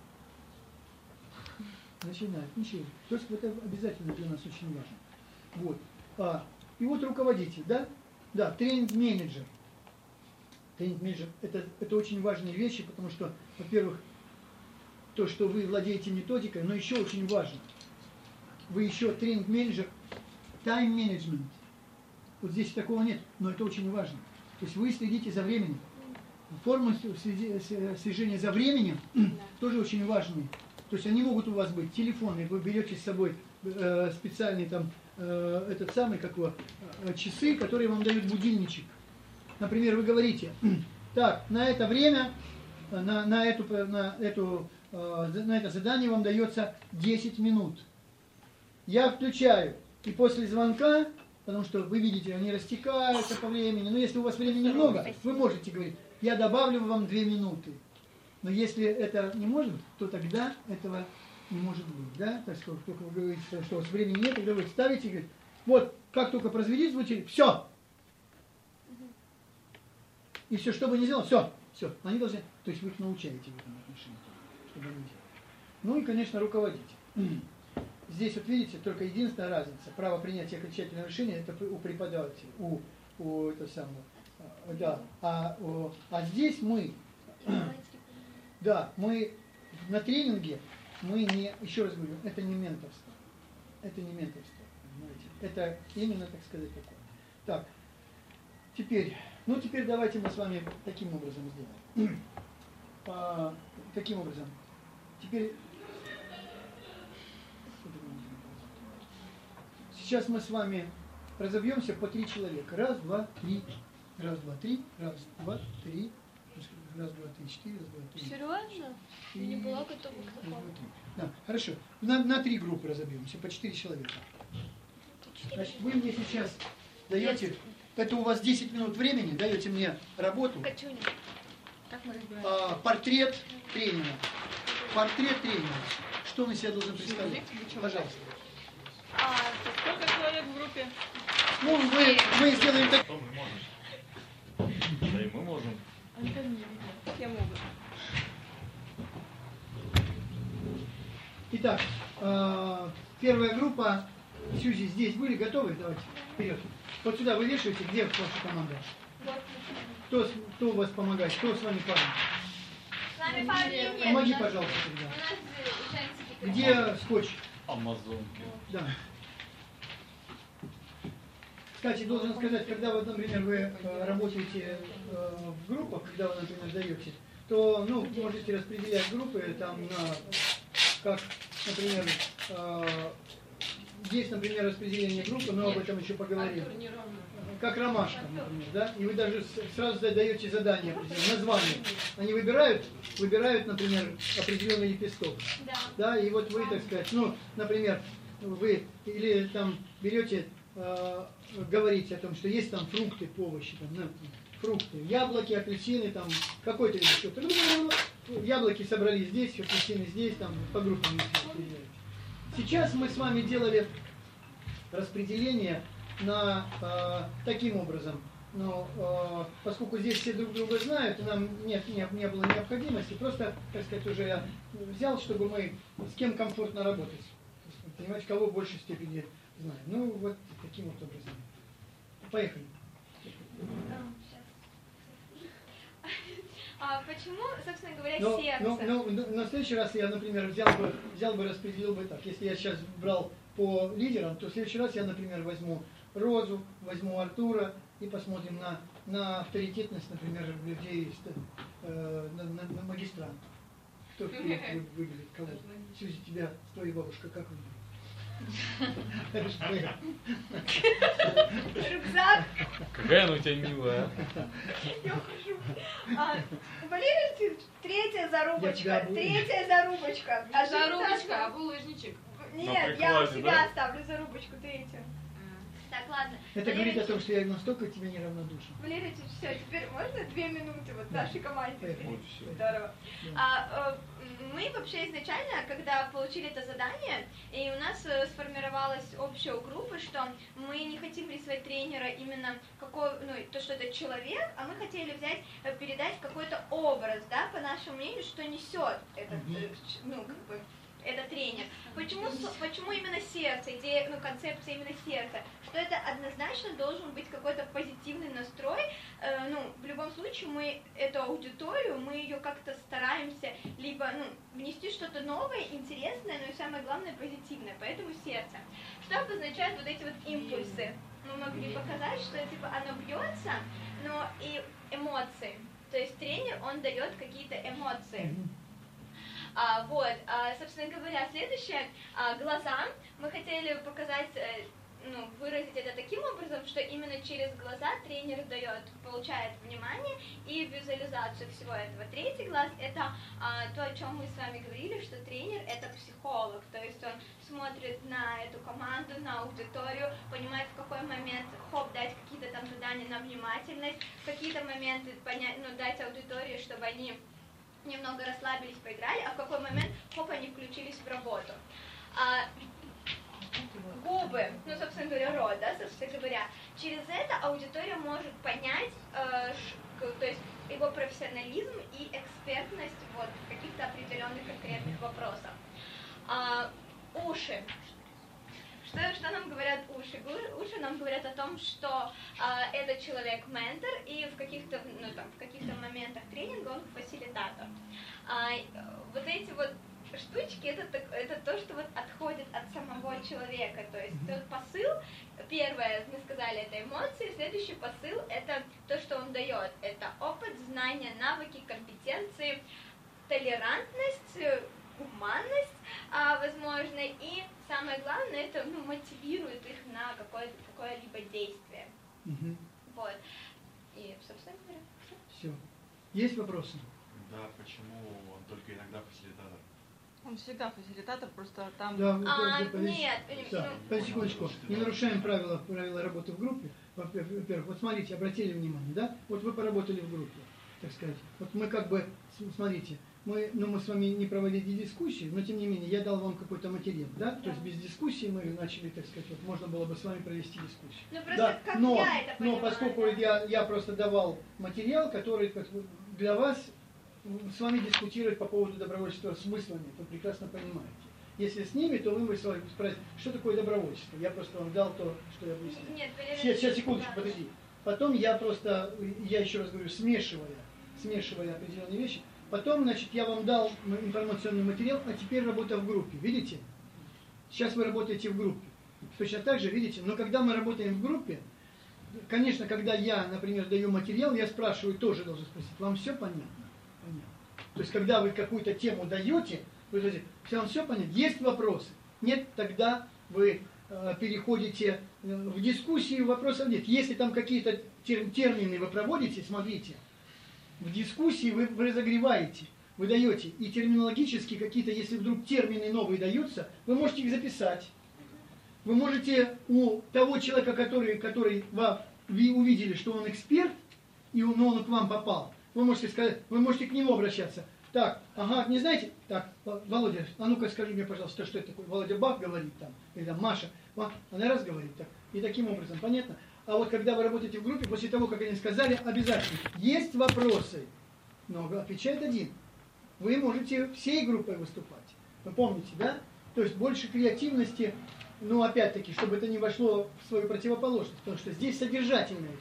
Начинает. Ничего. То есть это обязательно для нас очень важно. Вот. И вот руководитель, да? Да, тренинг-менеджер. Тренинг-менеджер это очень важные вещи, потому что, во-первых, то, что вы владеете методикой, но еще очень важно. Вы еще тренинг-менеджер, тайм-менеджмент. Вот здесь такого нет, но это очень важно. То есть вы следите за временем. Формы слежения за временем тоже очень важные. То есть они могут у вас быть телефоны, вы берете с собой специальный там этот самый, как его, часы, которые вам дают будильничек. Например, вы говорите, так, на это время, на это задание вам дается 10 минут. Я включаю, и после звонка, потому что вы видите, они растекаются по времени, но если у вас времени много, вы можете говорить, я добавлю вам 2 минуты. Но если это не может, то тогда этого не может быть, да? Так что, только вы говорите, что у вас времени нет, тогда вы ставите и говорите, вот, как только прозвенит звучит, все. И все, что бы ни сделал, все. Они должны, то есть вы их научаете в этом отношении, чтобы они делали. Ну и, конечно, руководитель. Здесь вот видите, только единственная разница. Право принятия окончательного решения это у преподавателя, у этого самого. Да. А здесь мы, да, мы на тренинге, мы не, еще раз говорю, это не менторство. Это не менторство, понимаете. Это именно, так сказать, такое. Так, теперь давайте мы с вами таким образом сделаем. Таким образом. Теперь сейчас мы с вами разобьемся по 3 человека. Раз, два, три. Раз, два, три. Раз, два, три. Раз, два, три, 4. Раз, два, три. Серьезно? Не была готова к такому. Да, хорошо. На 3 группы разобьемся, по 4 человека. Значит, вы мне сейчас даете, это у вас 10 минут времени, даете мне работу. Катюня. Как мы разбираем? Портрет тренера. Портрет тренера. Что он из себя должен представлять? Пожалуйста. Сколько человек в группе? Ну, мы сделаем так. Что мы можем? Да и мы можем. Все могут. Итак, первая группа. Сьюзи, здесь были готовы? Давайте, вперед. Вот сюда вы вешаете, где ваша команда? Кто у вас помогает? Кто с вами парень? С нами парни нет. Помоги, пожалуйста, У тогда. нас женский. Где скотч? Амазонки. Да. Кстати, должен сказать, когда вот, например, вы работаете в группах, когда вы, например, даете, то, ну, можете распределять группы там на, как, например, есть, например, распределение группы, но об этом еще поговорим. Как ромашка, например, да? И вы даже сразу даете задание, название. Они выбирают, например, определенный лепесток. Да. Да, и вот вы, так сказать, ну, например, вы или там берете, говорите о том, что есть там фрукты, овощи, там, ну, фрукты, яблоки, апельсины, там, какой-то лепесток. Яблоки собрались здесь, апельсины здесь, там, по группам распределяете. Сейчас мы с вами делали распределение на таким образом. Но поскольку здесь все друг друга знают, и нам не было необходимости, просто, так сказать, уже я взял, чтобы мы с кем комфортно работать. Понимаете, кого в большей степени знаем. Ну, вот таким вот образом. Поехали. Почему, собственно говоря, сердце? На следующий раз я, например, взял бы, распределил бы так. Если я сейчас брал по лидерам, то в следующий раз я, например, возьму Розу, возьму Артура и посмотрим на авторитетность, например, людей, на магистранта. Кто выглядит, кого? Сьюзи, тебя, твоя бабушка, как выглядит? Рюкзак. Какая она у тебя милая. Я ухожу. Валерий, третья зарубочка. Зарубочка, а булыжничек? Нет, я у себя оставлю зарубочку третью. Так, ладно. Это говорит о том, что я настолько тебе неравнодушен. Валерий, все, теперь можно 2 минуты вот нашей команде? Вот все. Здорово. Мы вообще изначально, когда получили это задание, и у нас сформировалась общая группа, что мы не хотим рисовать тренера именно то, что это человек, а мы хотели взять, передать какой-то образ, да, по нашему мнению, что несет этот, это тренер. Почему именно сердце, идея, концепция именно сердца? Что это однозначно должен быть какой-то позитивный настрой. В любом случае мы эту аудиторию, мы ее как-то стараемся либо внести что-то новое, интересное, но и самое главное позитивное. Поэтому сердце. Что обозначают вот эти вот импульсы? Мы могли показать, что типа оно бьется, но и эмоции. То есть тренер, он дает какие-то эмоции. Собственно говоря, следующее, глаза. Мы хотели показать, выразить это таким образом, что именно через глаза тренер получает внимание и визуализацию всего этого. Третий глаз — это то, о чем мы с вами говорили, что тренер — это психолог, то есть он смотрит на эту команду, на аудиторию, понимает, в какой момент дать какие-то там задания на внимательность, в какие-то моменты дать аудитории, чтобы они немного расслабились, поиграли, а в какой момент, они включились в работу. Губы, собственно говоря, рот, да, собственно говоря, через это аудитория может понять, то есть его профессионализм и экспертность в каких-то определенных конкретных вопросах. Уши. Что нам говорят уши? Уши нам говорят о том, что этот человек ментор, и в каких-то моментах тренинга он фасилитатор. Вот эти вот штучки это то, что вот отходит от самого человека. То есть тот посыл, первое, мы сказали, это эмоции, следующий посыл это то, что он дает. Это опыт, знания, навыки, компетенции, толерантность, гуманность, возможно, и самое главное, это мотивирует их на какое-либо действие. Вот. И, собственно говоря, все. Есть вопросы? Да, почему он только иногда фасилитатор? Он всегда фасилитатор, просто там... Да, нет. Да, секундочку. Не нарушаем правила работы в группе. Во-первых, вот смотрите, обратили внимание, да? Вот вы поработали в группе, так сказать. Вот мы как бы, смотрите, мы с вами не проводили дискуссии, но тем не менее я дал вам какой-то материал, да? То есть без дискуссии мы начали, так сказать, вот можно было бы с вами провести дискуссию. Ну просто как я это понимаю. Но поскольку я просто давал материал, который для вас с вами дискутировать по поводу добровольчества смыслами, вы прекрасно понимаете. Если с ними, то вы спросите, что такое добровольчество. Я просто вам дал то, что я объяснил. Нет, Сейчас, секундочку, подожди. Потом я еще раз говорю, смешивая определенные вещи, потом, значит, я вам дал информационный материал, а теперь работа в группе. Видите? Сейчас вы работаете в группе. Точно так же, видите? Но когда мы работаем в группе, конечно, когда я, например, даю материал, я спрашиваю, тоже должен спросить, вам все понятно? Понятно. То есть, когда вы какую-то тему даете, вы говорите, вам все понятно? Есть вопросы? Нет, тогда вы переходите в дискуссию, вопросов нет. Если там какие-то термины вы проводите, смотрите, в дискуссии вы разогреваете, вы даете, и терминологически какие-то, если вдруг термины новые даются, вы можете их записать. Вы можете у того человека, который вы увидели, что он эксперт, и он к вам попал, вы можете сказать, вы можете к нему обращаться. Так, ага, не знаете? Так, Володя, а ну-ка скажи мне, пожалуйста, что это такое? Володя Бах говорит там, или там Маша, она раз говорит так. И таким образом, понятно? А вот когда вы работаете в группе, после того, как они сказали, обязательно, есть вопросы, но отвечает один. Вы можете всей группой выступать. Вы помните, да? То есть больше креативности, но опять-таки, чтобы это не вошло в свою противоположность, потому что здесь содержательная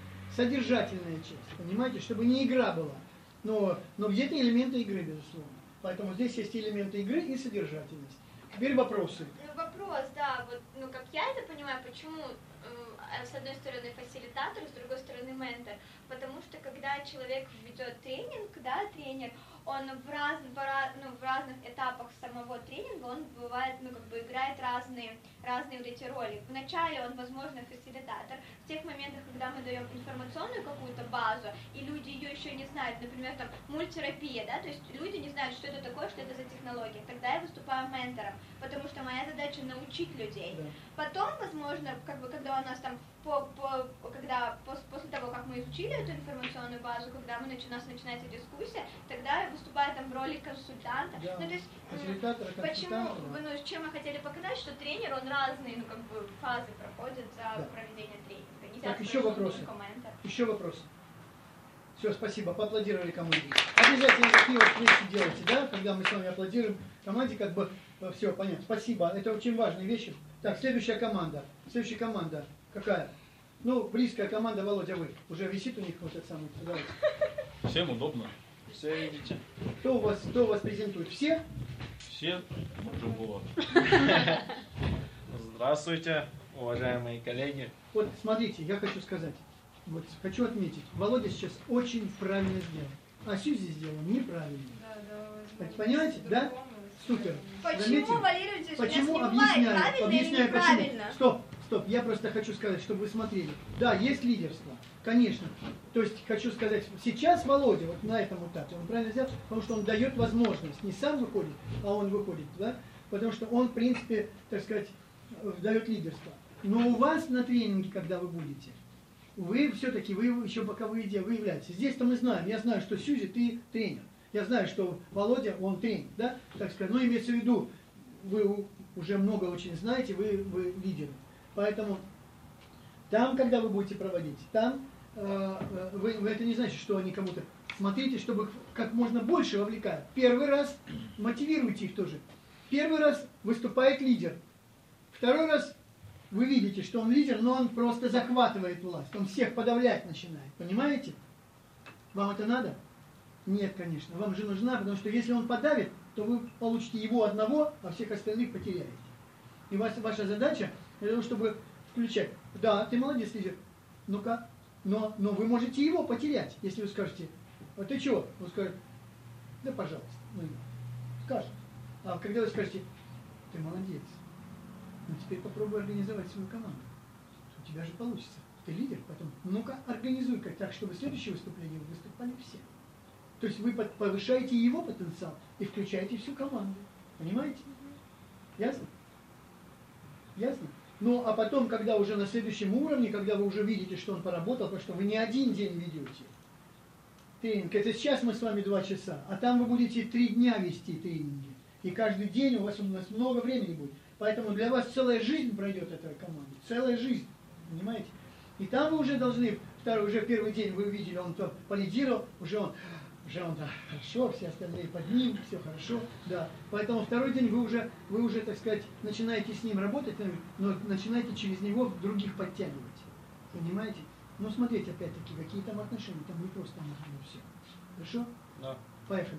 часть, понимаете, чтобы не игра была. Но где-то элементы игры, безусловно. Поэтому здесь есть элементы игры и содержательность. Теперь вопросы. Вопрос, да, вот, как я это понимаю, почему с одной стороны фасилитатор, с другой стороны ментор, потому что когда человек ведет тренинг, да, тренер, он в разных этапах самого тренинга, он бывает, играет разные вот эти роли. Вначале он, возможно, фасилитатор, в тех моментах, когда мы даем информационную какую-то базу, и люди ее еще не знают, например, там, мульттерапия, да, то есть люди не знают, что это такое, что это за технология, тогда я выступаю ментором, потому что моя задача научить людей. Да. Потом, возможно, когда у нас там, после того, как мы изучили эту информационную базу, когда у нас начинается дискуссия, тогда я выступаю там в роли консультанта. Да. Ну, то есть, почему, чем мы хотели показать, что тренер, он разные, фазы проходит за проведение тренинга. Нельзя так, еще сказать, вопросы. только ментор. Еще вопросы. Все, спасибо. Поаплодировали команде. Обязательно такие вот вещи делайте, да? Когда мы с вами аплодируем команде, все понятно. Спасибо. Это очень важные вещи. Так, следующая команда. Следующая команда. Какая? Близкая команда, Володя, вы. Уже висит у них вот этот самый. Давайте. Всем удобно. Все видите. Кто у вас презентует? Все? Все. Джумбулот. Здравствуйте, уважаемые коллеги. Вот смотрите, я хочу сказать. Вот хочу отметить. Володя сейчас очень правильно сделал. А Сьюзи сделала неправильно. Понимаете? Да? Супер. Почему, Заметили? Валерий Ильич, Почему? меня снимает? Правильно или неправильно? Почему. Стоп. Я просто хочу сказать, чтобы вы смотрели. Да, есть лидерство. Конечно. То есть, хочу сказать, сейчас Володя, вот на этом этапе, он правильно сделал, потому что он дает возможность. Не сам выходит, а он выходит, да? Потому что он, в принципе, так сказать, дает лидерство. Но у вас на тренинге, когда вы будете, вы все-таки, вы еще боковые являетесь. Здесь-то мы знаем, я знаю, что Сьюзи, ты тренер. Я знаю, что Володя, он тренер, да? Так сказать, но имеется в виду, вы уже много очень знаете, вы лидеры. Поэтому там, когда вы будете проводить, там вы это не значит, что они кому-то... Смотрите, чтобы как можно больше вовлекать. Первый раз мотивируйте их тоже. Первый раз выступает лидер. Второй раз вы видите, что он лидер, но он просто захватывает власть. Он всех подавлять начинает. Понимаете? Вам это надо? Нет, конечно. Вам же нужна, потому что если он подавит, то вы получите его одного, а всех остальных потеряете. И ваша задача для того, чтобы включать. Да, ты молодец, лидер. Ну-ка. Но вы можете его потерять, если вы скажете, а ты чего? Он скажет, да пожалуйста. Ну, скажет. А когда вы скажете, ты молодец, ну теперь попробуй организовать свою команду. У тебя же получится. Ты лидер, потом, ну-ка, организуй-ка так, чтобы следующее выступление вы выступали все. То есть вы повышаете его потенциал и включаете всю команду. Понимаете? Ясно? Ясно? Ну, а потом, когда уже на следующем уровне, когда вы уже видите, что он поработал, потому что вы не один день ведете тренинг. Это сейчас мы с вами 2 часа, а там вы будете 3 дня вести тренинги. И каждый день у нас много времени будет. Поэтому для вас целая жизнь пройдет этой команды. Целая жизнь. Понимаете? И там вы уже должны, уже первый день вы увидели, он то полидировал, уже он да, хорошо, все остальные под ним, все хорошо, да. Поэтому второй день вы уже, так сказать, начинаете с ним работать, но начинаете через него других подтягивать. Понимаете? Ну, смотрите, опять-таки, какие там отношения, там не просто нужно все. Хорошо? Да. Поехали.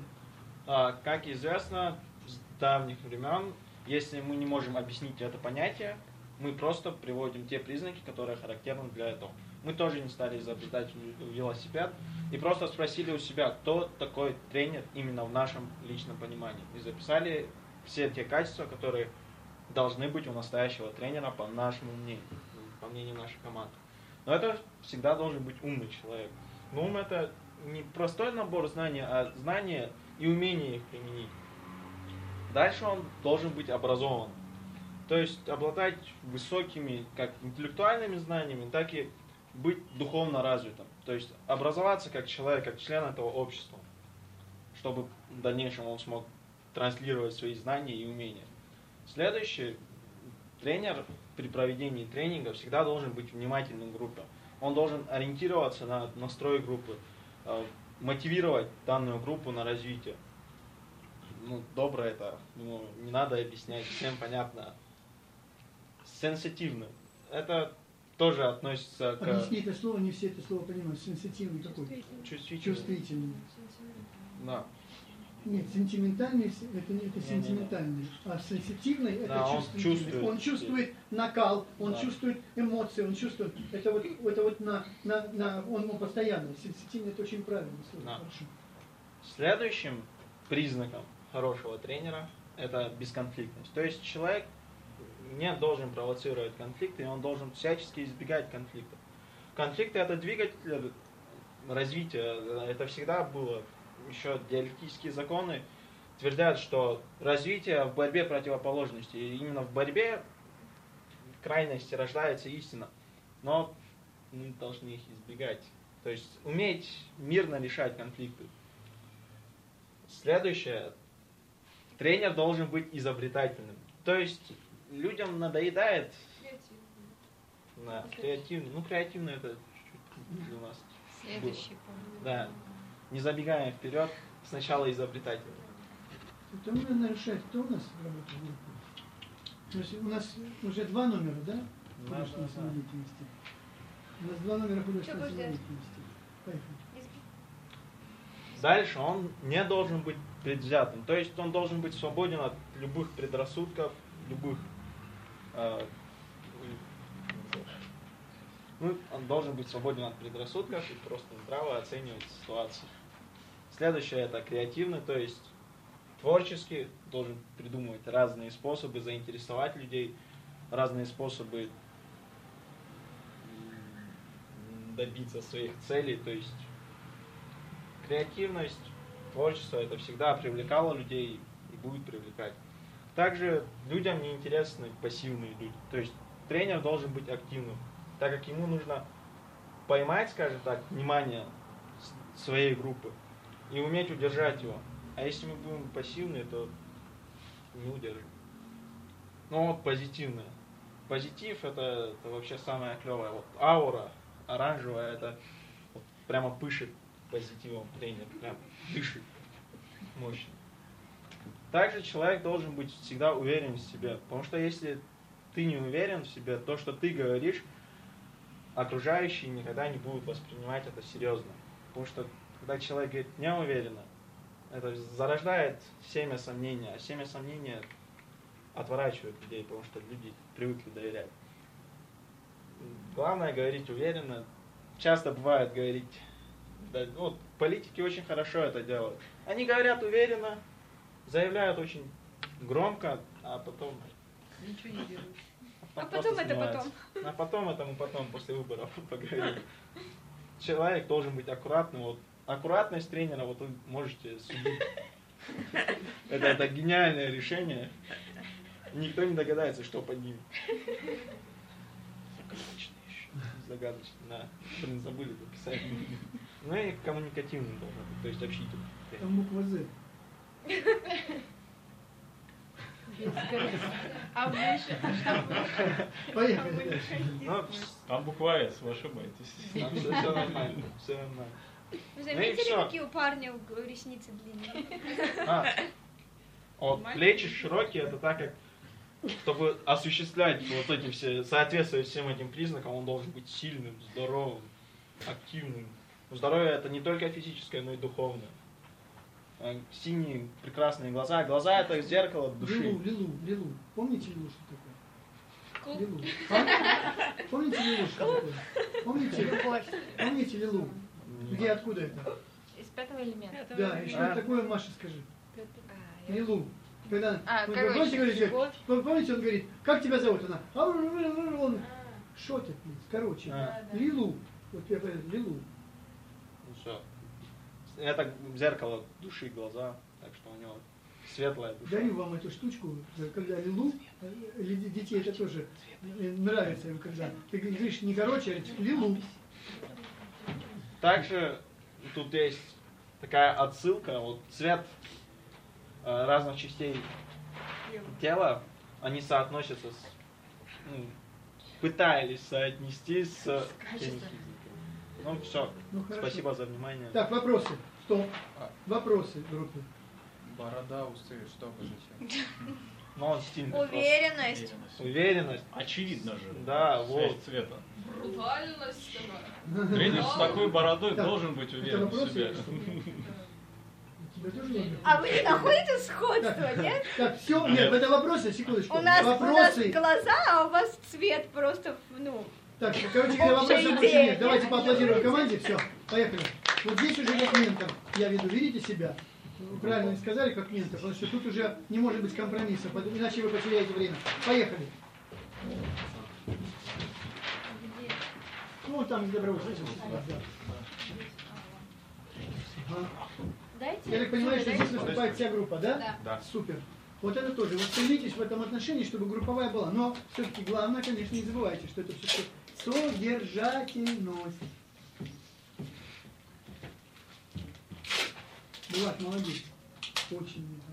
Как известно, с давних времен, если мы не можем объяснить это понятие, мы просто приводим те признаки, которые характерны для этого. Мы тоже не стали изобретать велосипед и просто спросили у себя, кто такой тренер именно в нашем личном понимании. И записали все те качества, которые должны быть у настоящего тренера по нашему мнению, по мнению нашей команды. Но это всегда должен быть умный человек. Но ум — это не простой набор знаний, а знания и умение их применить. Дальше он должен быть образован. То есть обладать высокими как интеллектуальными знаниями, так и быть духовно развитым. То есть образоваться как человек, как член этого общества, чтобы в дальнейшем он смог транслировать свои знания и умения. Следующий, тренер при проведении тренинга всегда должен быть внимательным к группе. Он должен ориентироваться на настрой группы, мотивировать данную группу на развитие. Ну, добро это, думаю, не надо объяснять, всем понятно. Сенситивный. Это тоже относится к... Объясни это слово, не все это слово понимают. Сенситивный какой? Чувствительный. Да. Нет, сентиментальный это сентиментальный, а сенситивный это да, чувствительный. Он чувствует накал, он чувствует эмоции, он чувствует. Это вот он постоянно. Сенситивный это очень правильное слово. Да. Хорошо. Следующим признаком хорошего тренера это бесконфликтность. То есть человек не должен провоцировать конфликты, и он должен всячески избегать конфликтов. Конфликты — это двигатель развития. Это всегда было. Еще диалектические законы твердят, что развитие в борьбе противоположностей. И именно в борьбе крайности рождается истина. Но мы должны их избегать. То есть уметь мирно решать конфликты. Следующее. Тренер должен быть изобретательным. То есть людям надоедает креативный. Ну, креативный это чуть-чуть для нас. Следующий. Да. Не забегаем вперед, сначала изобретательный. Это надо решать, кто у нас работает в группе. То есть у нас уже 2 номера, да? Художественной самодеятельности. У нас 2 номера художественной самодеятельности. Поехали. Дальше он не должен быть предвзятым. То есть он должен быть свободен от любых предрассудков, любых... он должен быть свободен от предрассудков и просто здраво оценивать ситуацию. Следующее это креативный, то есть творческий, должен придумывать разные способы заинтересовать людей, разные способы добиться своих целей, то есть креативность, творчество это всегда привлекало людей и будет привлекать. Также людям не интересны пассивные люди, то есть тренер должен быть активным, так как ему нужно поймать, скажем так, внимание своей группы и уметь удержать его. А если мы будем пассивные, то не удержим. Ну вот позитивное. Позитив это вообще самое клевое. Вот аура оранжевая, это вот прямо пышет позитивом тренер, прям дышит мощно. Также человек должен быть всегда уверен в себе, потому что если ты не уверен в себе, то, что ты говоришь, окружающие никогда не будут воспринимать это серьезно. Потому что когда человек говорит неуверенно, это зарождает семя сомнения, а семя сомнения отворачивает людей, потому что люди привыкли доверять. Главное говорить уверенно. Часто бывает говорить, да, вот политики очень хорошо это делают. Они говорят уверенно, заявляют очень громко, а потом... Ничего не делают. А просто потом это смеются. А потом это мы потом после выборов поговорим. Человек должен быть аккуратным. Вот аккуратность тренера, вот вы можете судить. Это гениальное решение. Никто не догадается, что под ним. Загадочный еще. Загадочный, да. Блин, забыли записать. Ну и коммуникативный должен быть, то есть общительный. Там буква «З». А выше? Поехали дальше. Ну, Там буква «С», вы ошибаетесь. все нормально, все нормально. Вы Ну и заметили, всё. какие у парня ресницы длинные? Вот плечи широкие, это так как, чтобы осуществлять вот эти все, соответствовать всем этим признакам, он должен быть сильным, здоровым, активным. Здоровье это не только физическое, но и духовное. Синие прекрасные глаза. Глаза это зеркало души. Лилу. Помните Лилу, что такое? Лилу. А? Помните Лилу, что такое? Помните Лилу? Где, откуда это? Из 5-го элемента. Да, и что это такое, Маша, скажи? Лилу. Когда короче, помните, говорит, любовь. помните, он говорит, как тебя зовут? Она, он шотит, короче. Лилу. Вот я говорю, Лилу. Ну все. Это зеркало души, глаза, так что у него светлая душа. Дарю вам эту штучку, когда Лилу, детей это тоже нравится им, когда ты говоришь не короче, а говоришь Лилу. Также тут есть такая отсылка, вот цвет разных частей тела, они соотносятся с, пытались соотнести с теми физиками. Ну все, Ну, хорошо. спасибо за внимание. Так, вопросы. Стоп. Вопросы группы. Борода, усы, что зачем? Ну он стильный просто. Уверенность. Уверенность. Очевидно же. Да, Связь вот. цвета. Брутальность она. Тренер с такой бородой Так, должен быть это уверен в вопросы себе. или что? Тебя тоже надо? А вы не находите сходство, нет? Так, все, нет, это вопросы, секундочку. У нас Вопросы. глаза, а у вас цвет просто, Так, короче говоря, Общая вопросов больше идея. нет. Давайте поаплодируем команде, все, поехали. Вот здесь уже как ментор, я веду, видите себя? Вы правильно сказали, как ментор, потому что тут уже не может быть компромисса, иначе вы потеряете время. Поехали. Ну, там добровольцы. Я так понимаю, что здесь выступает вся группа, да? Да. Супер. Вот это тоже. Вот стремитесь в этом отношении, чтобы групповая была. Но все-таки главное, конечно, не забывайте, что это все-таки содержательность. Влад, молодец. Очень мне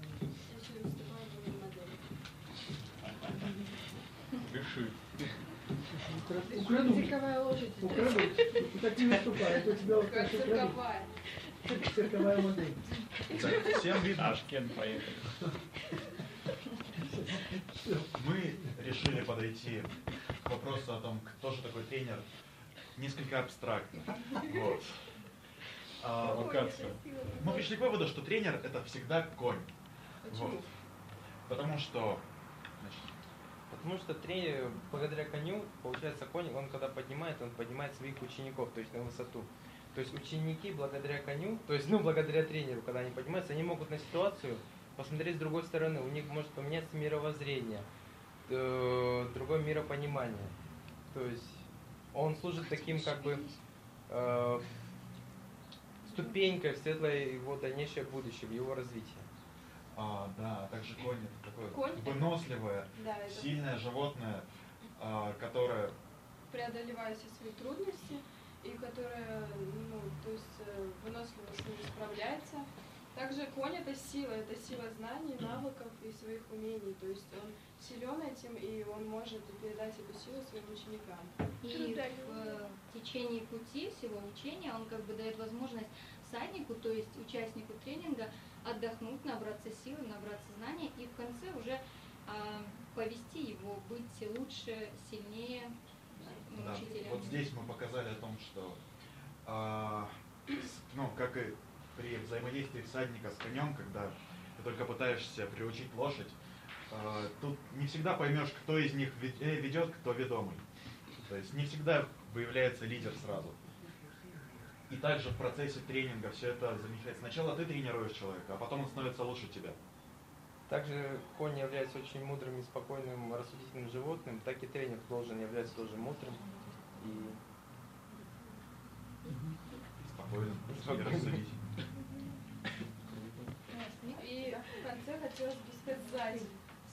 Реши. понравилось. Украду. Цирковая лошадь. Украду. И так не выступает. У тебя вот Как так украду. цирковая. Цирковая модель. Так, всем видно. Ташкент, поехали. Мы решили подойти к вопросу о том, кто же такой тренер, несколько абстрактно. Вот. Провокация. Мы пришли к выводу, что тренер это всегда конь. Вот. Потому что Потому что тренер, благодаря коню, получается, конь, он когда поднимает, он поднимает своих учеников, то есть на высоту. То есть ученики благодаря коню, то есть, благодаря тренеру, когда они поднимаются, они могут на ситуацию посмотреть с другой стороны, у них может поменяться мировоззрение, другое миропонимание. То есть он служит таким как бы ступенькой в светлое его дальнейшее будущее, в его развитие. да, также конь это такое Конь это- выносливое, Да, это сильное животное, которое преодолевая все свои трудности и которая, то есть выносливо с ними справляется. Также конь это сила знаний, навыков и своих умений. То есть он силен этим, и он может передать эту силу своим ученикам. И в течение пути всего учения он как бы дает возможность всаднику, то есть участнику тренинга, отдохнуть, набраться силы, набраться знаний и в конце уже повести его быть лучше, сильнее Да, учителя. вот здесь мы показали о том, что, как и при взаимодействии всадника с конем, когда ты только пытаешься приучить лошадь, тут не всегда поймешь, кто из них ведет, кто ведомый. То есть не всегда выявляется лидер сразу. И также в процессе тренинга все это замечать. Сначала ты тренируешь человека, а потом он становится лучше тебя. Также конь является очень мудрым и спокойным, рассудительным животным, так и тренер должен являться тоже мудрым и Спокойно, не рассудить. И в конце хотелось бы сказать,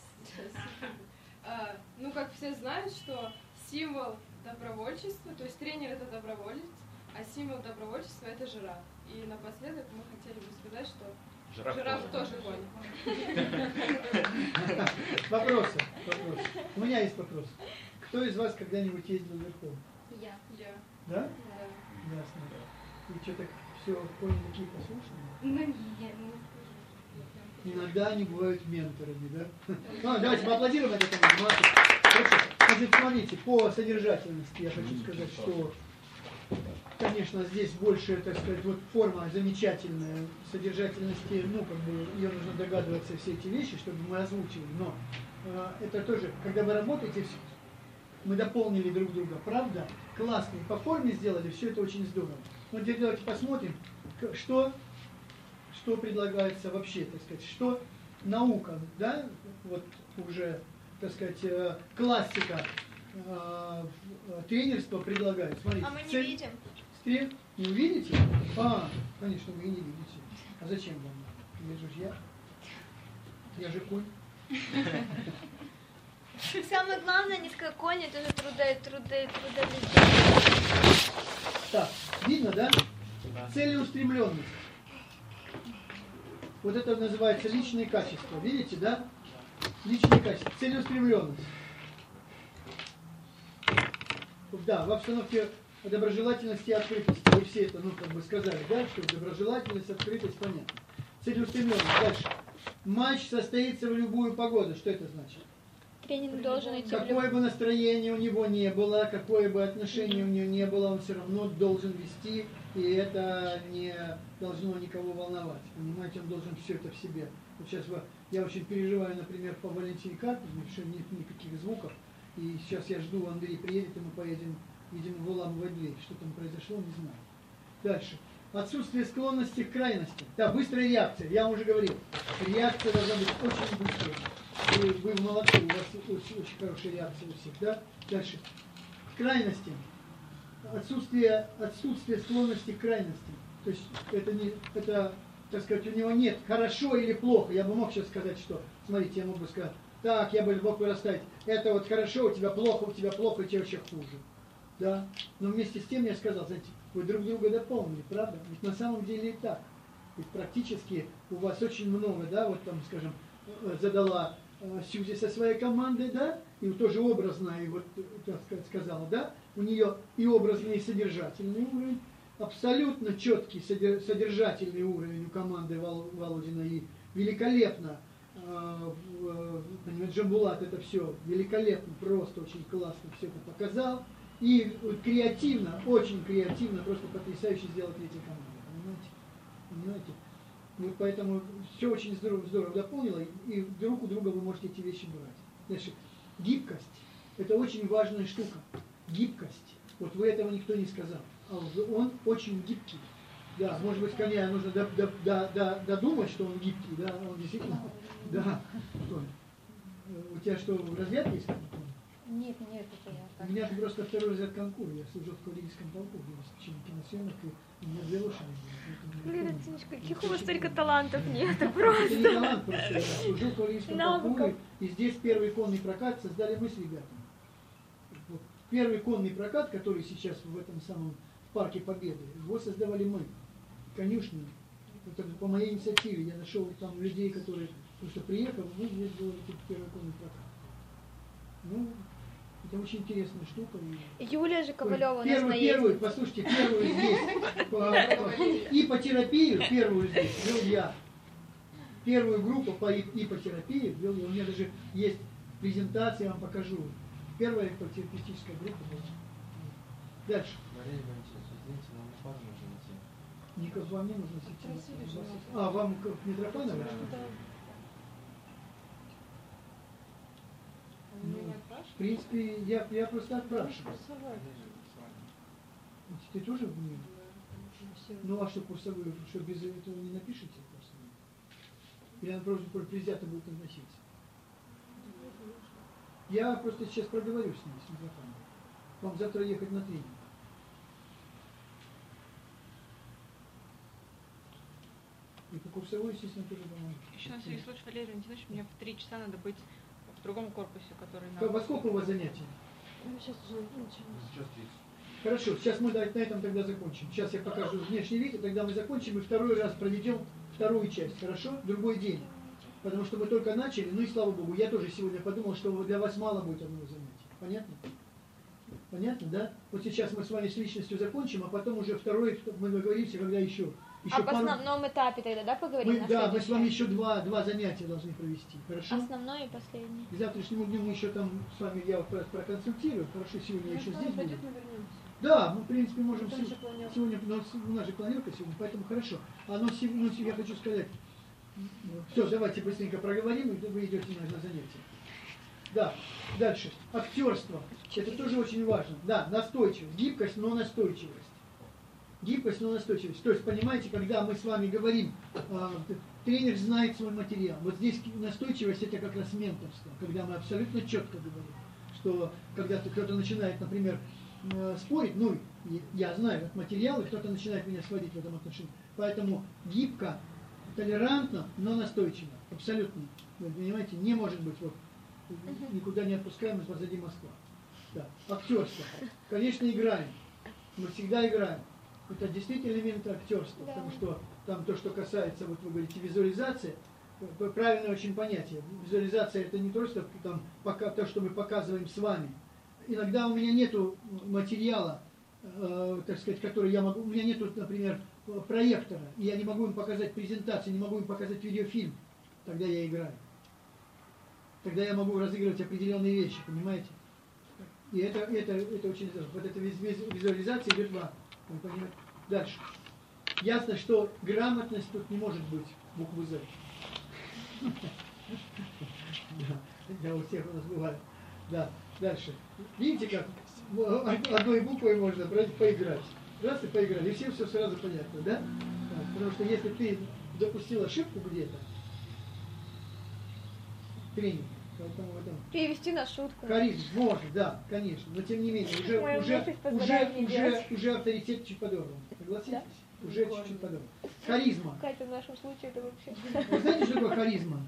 ну как все знают, что символ добровольчества, то есть тренер это доброволец, а символ добровольчества это жираф. И напоследок мы хотели бы сказать, что жираф тоже конь. Вопросы. У меня есть вопрос. Кто из вас когда-нибудь ездил верхом? Я. Да? Да. Ясно. И что, так все, кони такие послушные? Ну, нет, не скажу. Иногда они бывают менторами, да? Ну, давайте поаплодируем этому. Значит, смотрите, по содержательности я хочу сказать, что, конечно, здесь больше, так сказать, вот форма замечательная, содержательности, ну, как бы, ее нужно догадываться, все эти вещи, чтобы мы озвучили, но это тоже, когда вы работаете, мы дополнили друг друга, правда? Классно, по форме сделали, все это очень здорово. Но теперь давайте посмотрим, что предлагается вообще, так сказать, что наука, да, вот уже, так сказать, классика тренерства предлагает. Смотрите, А мы не видим. Не увидите? Конечно, вы и не видите. А зачем вам? Я же я же конь. Самое главное, не сказать конь, это же трудолюбие. Так, видно, да? Целеустремленность. Вот это называется личные качества. Видите, да? Личные качества. Целеустремленность. Да, в обстановке доброжелательности и открытости. Вы все это, ну, как бы сказали, да, что доброжелательность, открытость, понятно. Целеустремленность. Дальше. Матч состоится в любую погоду. Что это значит? Тренинг должен идти Какое бы настроение у него не было, какое бы отношение у него не было, он все равно должен вести, и это не должно никого волновать. Понимаете, он должен все это в себе. Вот сейчас я очень переживаю, например, по Валентине Карповне, что нет никаких звуков, и сейчас я жду, Андрей приедет, и мы поедем, видимо, выламывать дверь. Что там произошло, не знаю. Дальше. Отсутствие склонности к крайности. Да, быстрая реакция. Я вам уже говорил. Реакция должна быть очень быстрой. Вы молодцы, у вас очень хорошая реакция у всех, да? Дальше. Крайности. Отсутствие склонности к крайности. То есть это, так сказать, у него нет хорошо или плохо. Я бы мог сейчас сказать, что, смотрите, я мог бы сказать, так, я бы мог бы расставить, это вот хорошо, у тебя плохо, и тебе вообще хуже. Да? Но вместе с тем я сказал, знаете, вы друг друга дополнили, правда? Ведь на самом деле и так. Ведь практически у вас очень много, да, вот там, скажем, задала Сьюзи со своей командой, да, и тоже образно, и вот, так сказать, сказала, да, у нее и образный, и содержательный уровень, абсолютно четкий содержательный уровень у команды Володина, и великолепно, понимаете, Джамбулат это все великолепно, просто очень классно все это показал, и креативно, очень креативно, просто потрясающе сделал третья команда, понимаете? Вот поэтому все очень здорово дополнило, и друг у друга вы можете эти вещи брать. Дальше. Гибкость. Это очень важная штука. Гибкость. Вот вы этого никто не сказал. А он очень гибкий. Да, может быть, коня нужно додумать, что он гибкий, да, он действительно. Да. У тебя что, разряд есть? Нет, это я так. У меня же просто второй разряд конкур. Я служу в кавалерийском полку, где в киносъемок, и у меня 2 лошади. Лерочка, каких у вас только талантов нет, Это просто. не талант, просто я служил в кавалерийском полку, и здесь первый конный прокат создали мы с ребятами. Вот. Первый конный прокат, который сейчас в этом самом Парке Победы, его создавали мы, конюшни. Это по моей инициативе. Я нашел там людей, которые просто приехали, мы здесь делали первый конный прокат. Ну, это очень интересная штука. Юлия же Ковалева у нас наездница. Послушайте, первую здесь ипотерапию, первую здесь вел я. Первую группу по ипотерапии вел я. У меня даже есть презентация, я вам покажу. Первая ипотерапевтическая группа была. Дальше. Никак вам не нужно зайти. А, вам к Митрофанову? Ну, в принципе, я просто отпрашиваю. Ты тоже в ней? Ну а что курсовую, что без этого не напишите курсовую? Или она просто предвзято будет относиться? Я просто сейчас проговорю с ней, с Митрофановой. Вам завтра ехать на тренинг. И по курсовой, естественно, тоже поможет. Еще на всякий случай, Валерий Валентинович, мне в 3 часа надо быть в другом корпусе, который на... Во сколько у вас занятий? Сейчас уже началось. Хорошо, сейчас мы на этом тогда закончим. Сейчас я покажу внешний вид, и тогда мы закончим и второй раз проведем вторую часть, хорошо? Другой день. Потому что мы только начали, ну и слава Богу, я тоже сегодня подумал, что для вас мало будет одного занятия. Понятно? Понятно, да? Вот сейчас мы с вами с личностью закончим, а потом уже второй, мы договоримся, когда еще а по основном этапе тогда, да, поговорим? Да, мы с вами еще два занятия должны провести, хорошо? Основное и последнее. К завтрашнему дню мы еще там с вами, я проконсультирую, хорошо, сегодня еще здесь будет. Да, мы в принципе можем сегодня, у нас же планерка сегодня, поэтому хорошо. Я хочу сказать, все, давайте быстренько проговорим, и вы идете на занятие. Да, дальше. Актерство. Это тоже очень важно. Да, настойчивость. Гибкость, но настойчивость. Гибкость, но настойчивость. То есть, понимаете, когда мы с вами говорим, тренер знает свой материал. Вот здесь настойчивость это как раз менторство. Когда мы абсолютно четко говорим, что когда кто-то начинает, например, спорить, ну, я знаю этот материал, и кто-то начинает меня сводить в этом отношении. Поэтому гибко, толерантно, но настойчиво. Абсолютно. Вы понимаете, не может быть вот никуда не отпускаем, позади Москва. Да. Актерство. Конечно, играем. Мы всегда играем. Это действительно элемент актерства, да. Потому что там то, что касается, вот вы говорите, визуализации, правильное очень понятие. Визуализация это не просто там, то, что мы показываем с вами. Иногда у меня нету материала, так сказать, который я могу, у меня нету, например, проектора, и я не могу им показать презентацию, не могу им показать видеофильм, тогда я играю. Тогда я могу разыгрывать определенные вещи, понимаете? И это очень здорово. Вот эта визуализация идет вам. Вы понимаете? Дальше. Ясно, что грамотность тут не может быть буквы «З». Да, у всех у нас бывает. Да, дальше. Видите, как одной буквой можно поиграть. Раз и поиграли, и всем все сразу понятно, да? Потому что если ты допустил ошибку где-то, тренинг, поэтому в этом... Перевести на шутку. Харизм, может, да, конечно, но тем не менее, уже авторитет чуть подорван. Согласитесь? Да? Уже чуть-чуть подорван. Харизма. Катя, в нашем случае это вообще... Вы знаете, что такое харизма?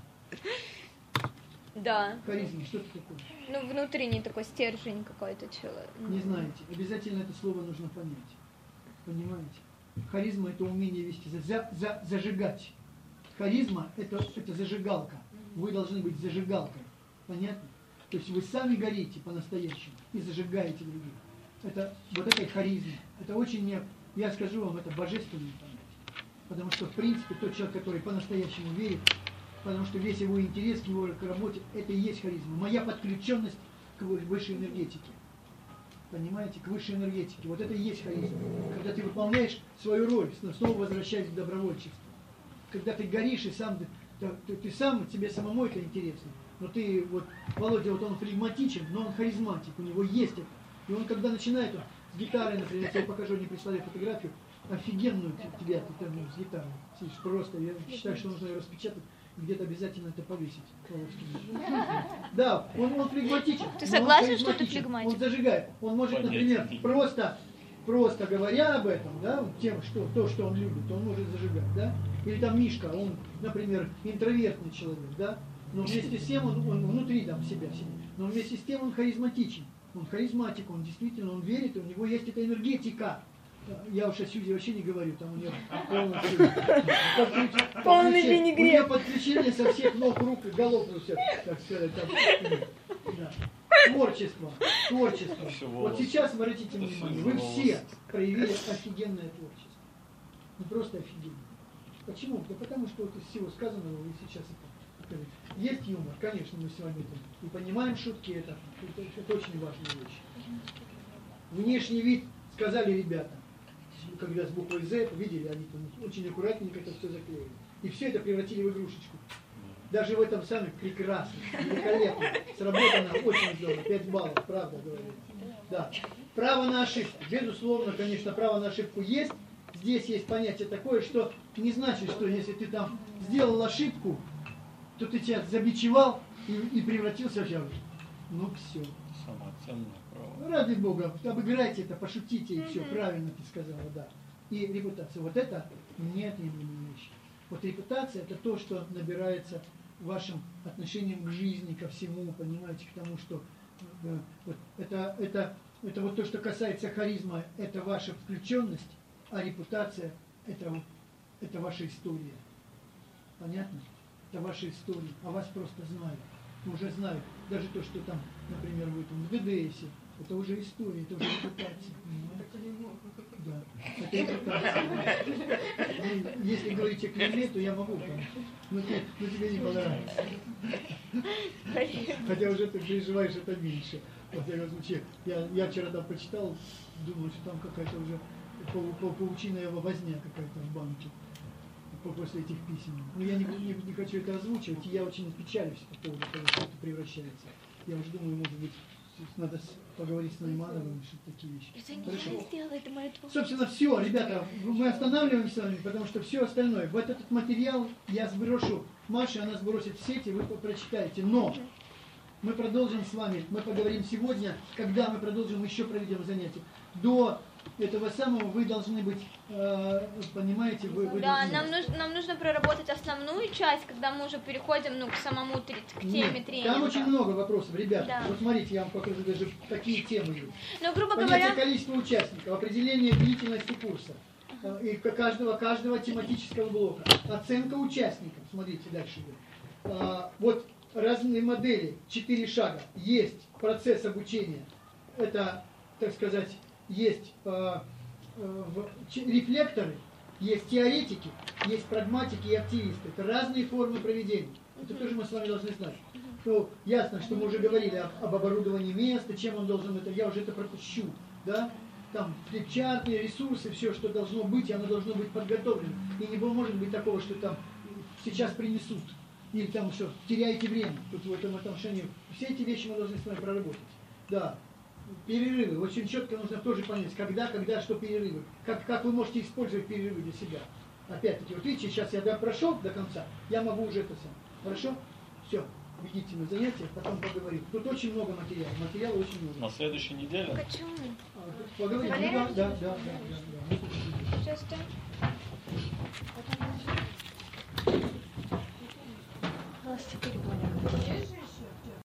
Да. Харизма, что это такое? Ну, внутренний такой стержень какой-то человек. Не знаете. Обязательно это слово нужно понять. Понимаете? Харизма это умение вести, зажигать. Харизма это зажигалка. Вы должны быть зажигалкой. Понятно? То есть вы сами горите по-настоящему и зажигаете других. Это вот этой харизма. Это очень, я скажу вам, это божественное понятие. Потому что, в принципе, тот человек, который по-настоящему верит, потому что весь его интерес к его работе, это и есть харизма. Моя подключенность к высшей энергетике. Понимаете? К высшей энергетике. Вот это и есть харизма. Когда ты выполняешь свою роль, снова возвращаясь к добровольчеству. Когда ты горишь и сам, ты сам, тебе самому это интересно. Но ты, вот, Володя, вот он флегматичен, но он харизматик, у него есть это. И он когда начинает, он, с гитарой, например, я тебе покажу, не прислали фотографию, офигенную тебя, ты там с гитарой. Просто, я считаю, что нужно ее распечатать, где-то обязательно это повесить. Да, он флегматичен. Ты согласен, что ты флегматик? Он зажигает. Он может, например, просто говоря об этом, да, тем, что он любит, он может зажигать, да. Или там Мишка, он, например, интровертный человек, да. Но вместе с тем он внутри там себя сидит. Но вместе с тем он харизматичен. Он харизматик, он действительно, он верит, у него есть эта энергетика. Я уж о Сьюзе вообще не говорю, там у нее полный винегрет. У нее подключение со всех ног, рук и голов, так сказать. Там, да. Творчество. Вот сейчас, обратите внимание, вы все проявили офигенное творчество. Не просто офигенное. Почему? Да потому что вот из всего сказанного вы сейчас это есть юмор, конечно, мы с вами это и понимаем шутки, это очень важная вещь. Внешний вид, сказали ребята, когда с буквой Z, видели, они там очень аккуратненько это все заклеили. И все это превратили в игрушечку. Даже в этом самом прекрасно, великолепно, сработано очень здорово, 5 баллов, правда говорю. Да. Право на ошибку. Безусловно, конечно, право на ошибку есть. Здесь есть понятие такое, что не значит, что если ты там сделал ошибку, то ты тебя забичевал и превратился в яву. Ну все. Самоценное право. Ну, ради Бога, обыграйте это, пошутите и все, правильно ты сказала, да. И репутация. Вот это неотъемлемая вещь. Вот репутация это то, что набирается вашим отношением к жизни, ко всему, понимаете, к тому, что вот это вот то, что касается харизма, это ваша включенность, а репутация это ваша история. Понятно? Это ваша история, а вас просто знают. Уже знают. Даже то, что там, например, вы там в ДДСе, это уже история, это уже репутация. Да, это репутация. Ну, если говорить о клейме, то я могу там. Но тебе не понравится. Хотя уже ты переживаешь это меньше. Во всяком случае, я вчера там почитал, думал, что там какая-то уже паучиная возня какая-то в банке после этих писем. Но я не хочу это озвучивать, и я очень печалюсь по поводу того, что это превращается. Я уже думаю, может быть, надо поговорить с Наймановым, что такие вещи. Хорошо. Собственно, все, ребята, мы останавливаемся с вами, потому что все остальное. Вот этот материал я сброшу Маше, она сбросит в сети, вы прочитаете. Но мы продолжим с вами, мы поговорим сегодня, когда мы продолжим, еще проведем занятия. До этого самого вы должны быть, понимаете, вы да, должны... нам нужно проработать основную часть, когда мы уже переходим к самому к теме тренинга. Там очень много вопросов, ребята. Да. Вот смотрите, я вам покажу даже такие темы есть. Ну, грубо Понятие говоря... количества участников, определение длительности курса, и каждого тематического блока, оценка участников, смотрите дальше. Вот разные модели, 4 шага. Есть процесс обучения, это, так сказать, есть рефлекторы, есть теоретики, есть прагматики и активисты. Это разные формы проведения. Это тоже мы с вами должны знать. Ну, ясно, что мы уже говорили об оборудовании места, чем он должен это, я уже это пропущу. Да? Там флипчарты, ресурсы, все, что должно быть, и оно должно быть подготовлено. И не может быть такого, что там сейчас принесут. Или там что, теряете время. Тут в этом отношении все эти вещи мы должны с вами проработать. Да. Перерывы. Очень четко нужно тоже понять, когда, что перерывы. Как вы можете использовать перерывы для себя. Опять-таки, вот видите, сейчас я прошел до конца, я могу уже это сам. Хорошо? Все. Ведите на занятия, потом поговорим. Тут очень много материала. Материала очень много. На следующей неделе? Почему? Поговорим. Да. Сейчас, да. Нас теперь понял.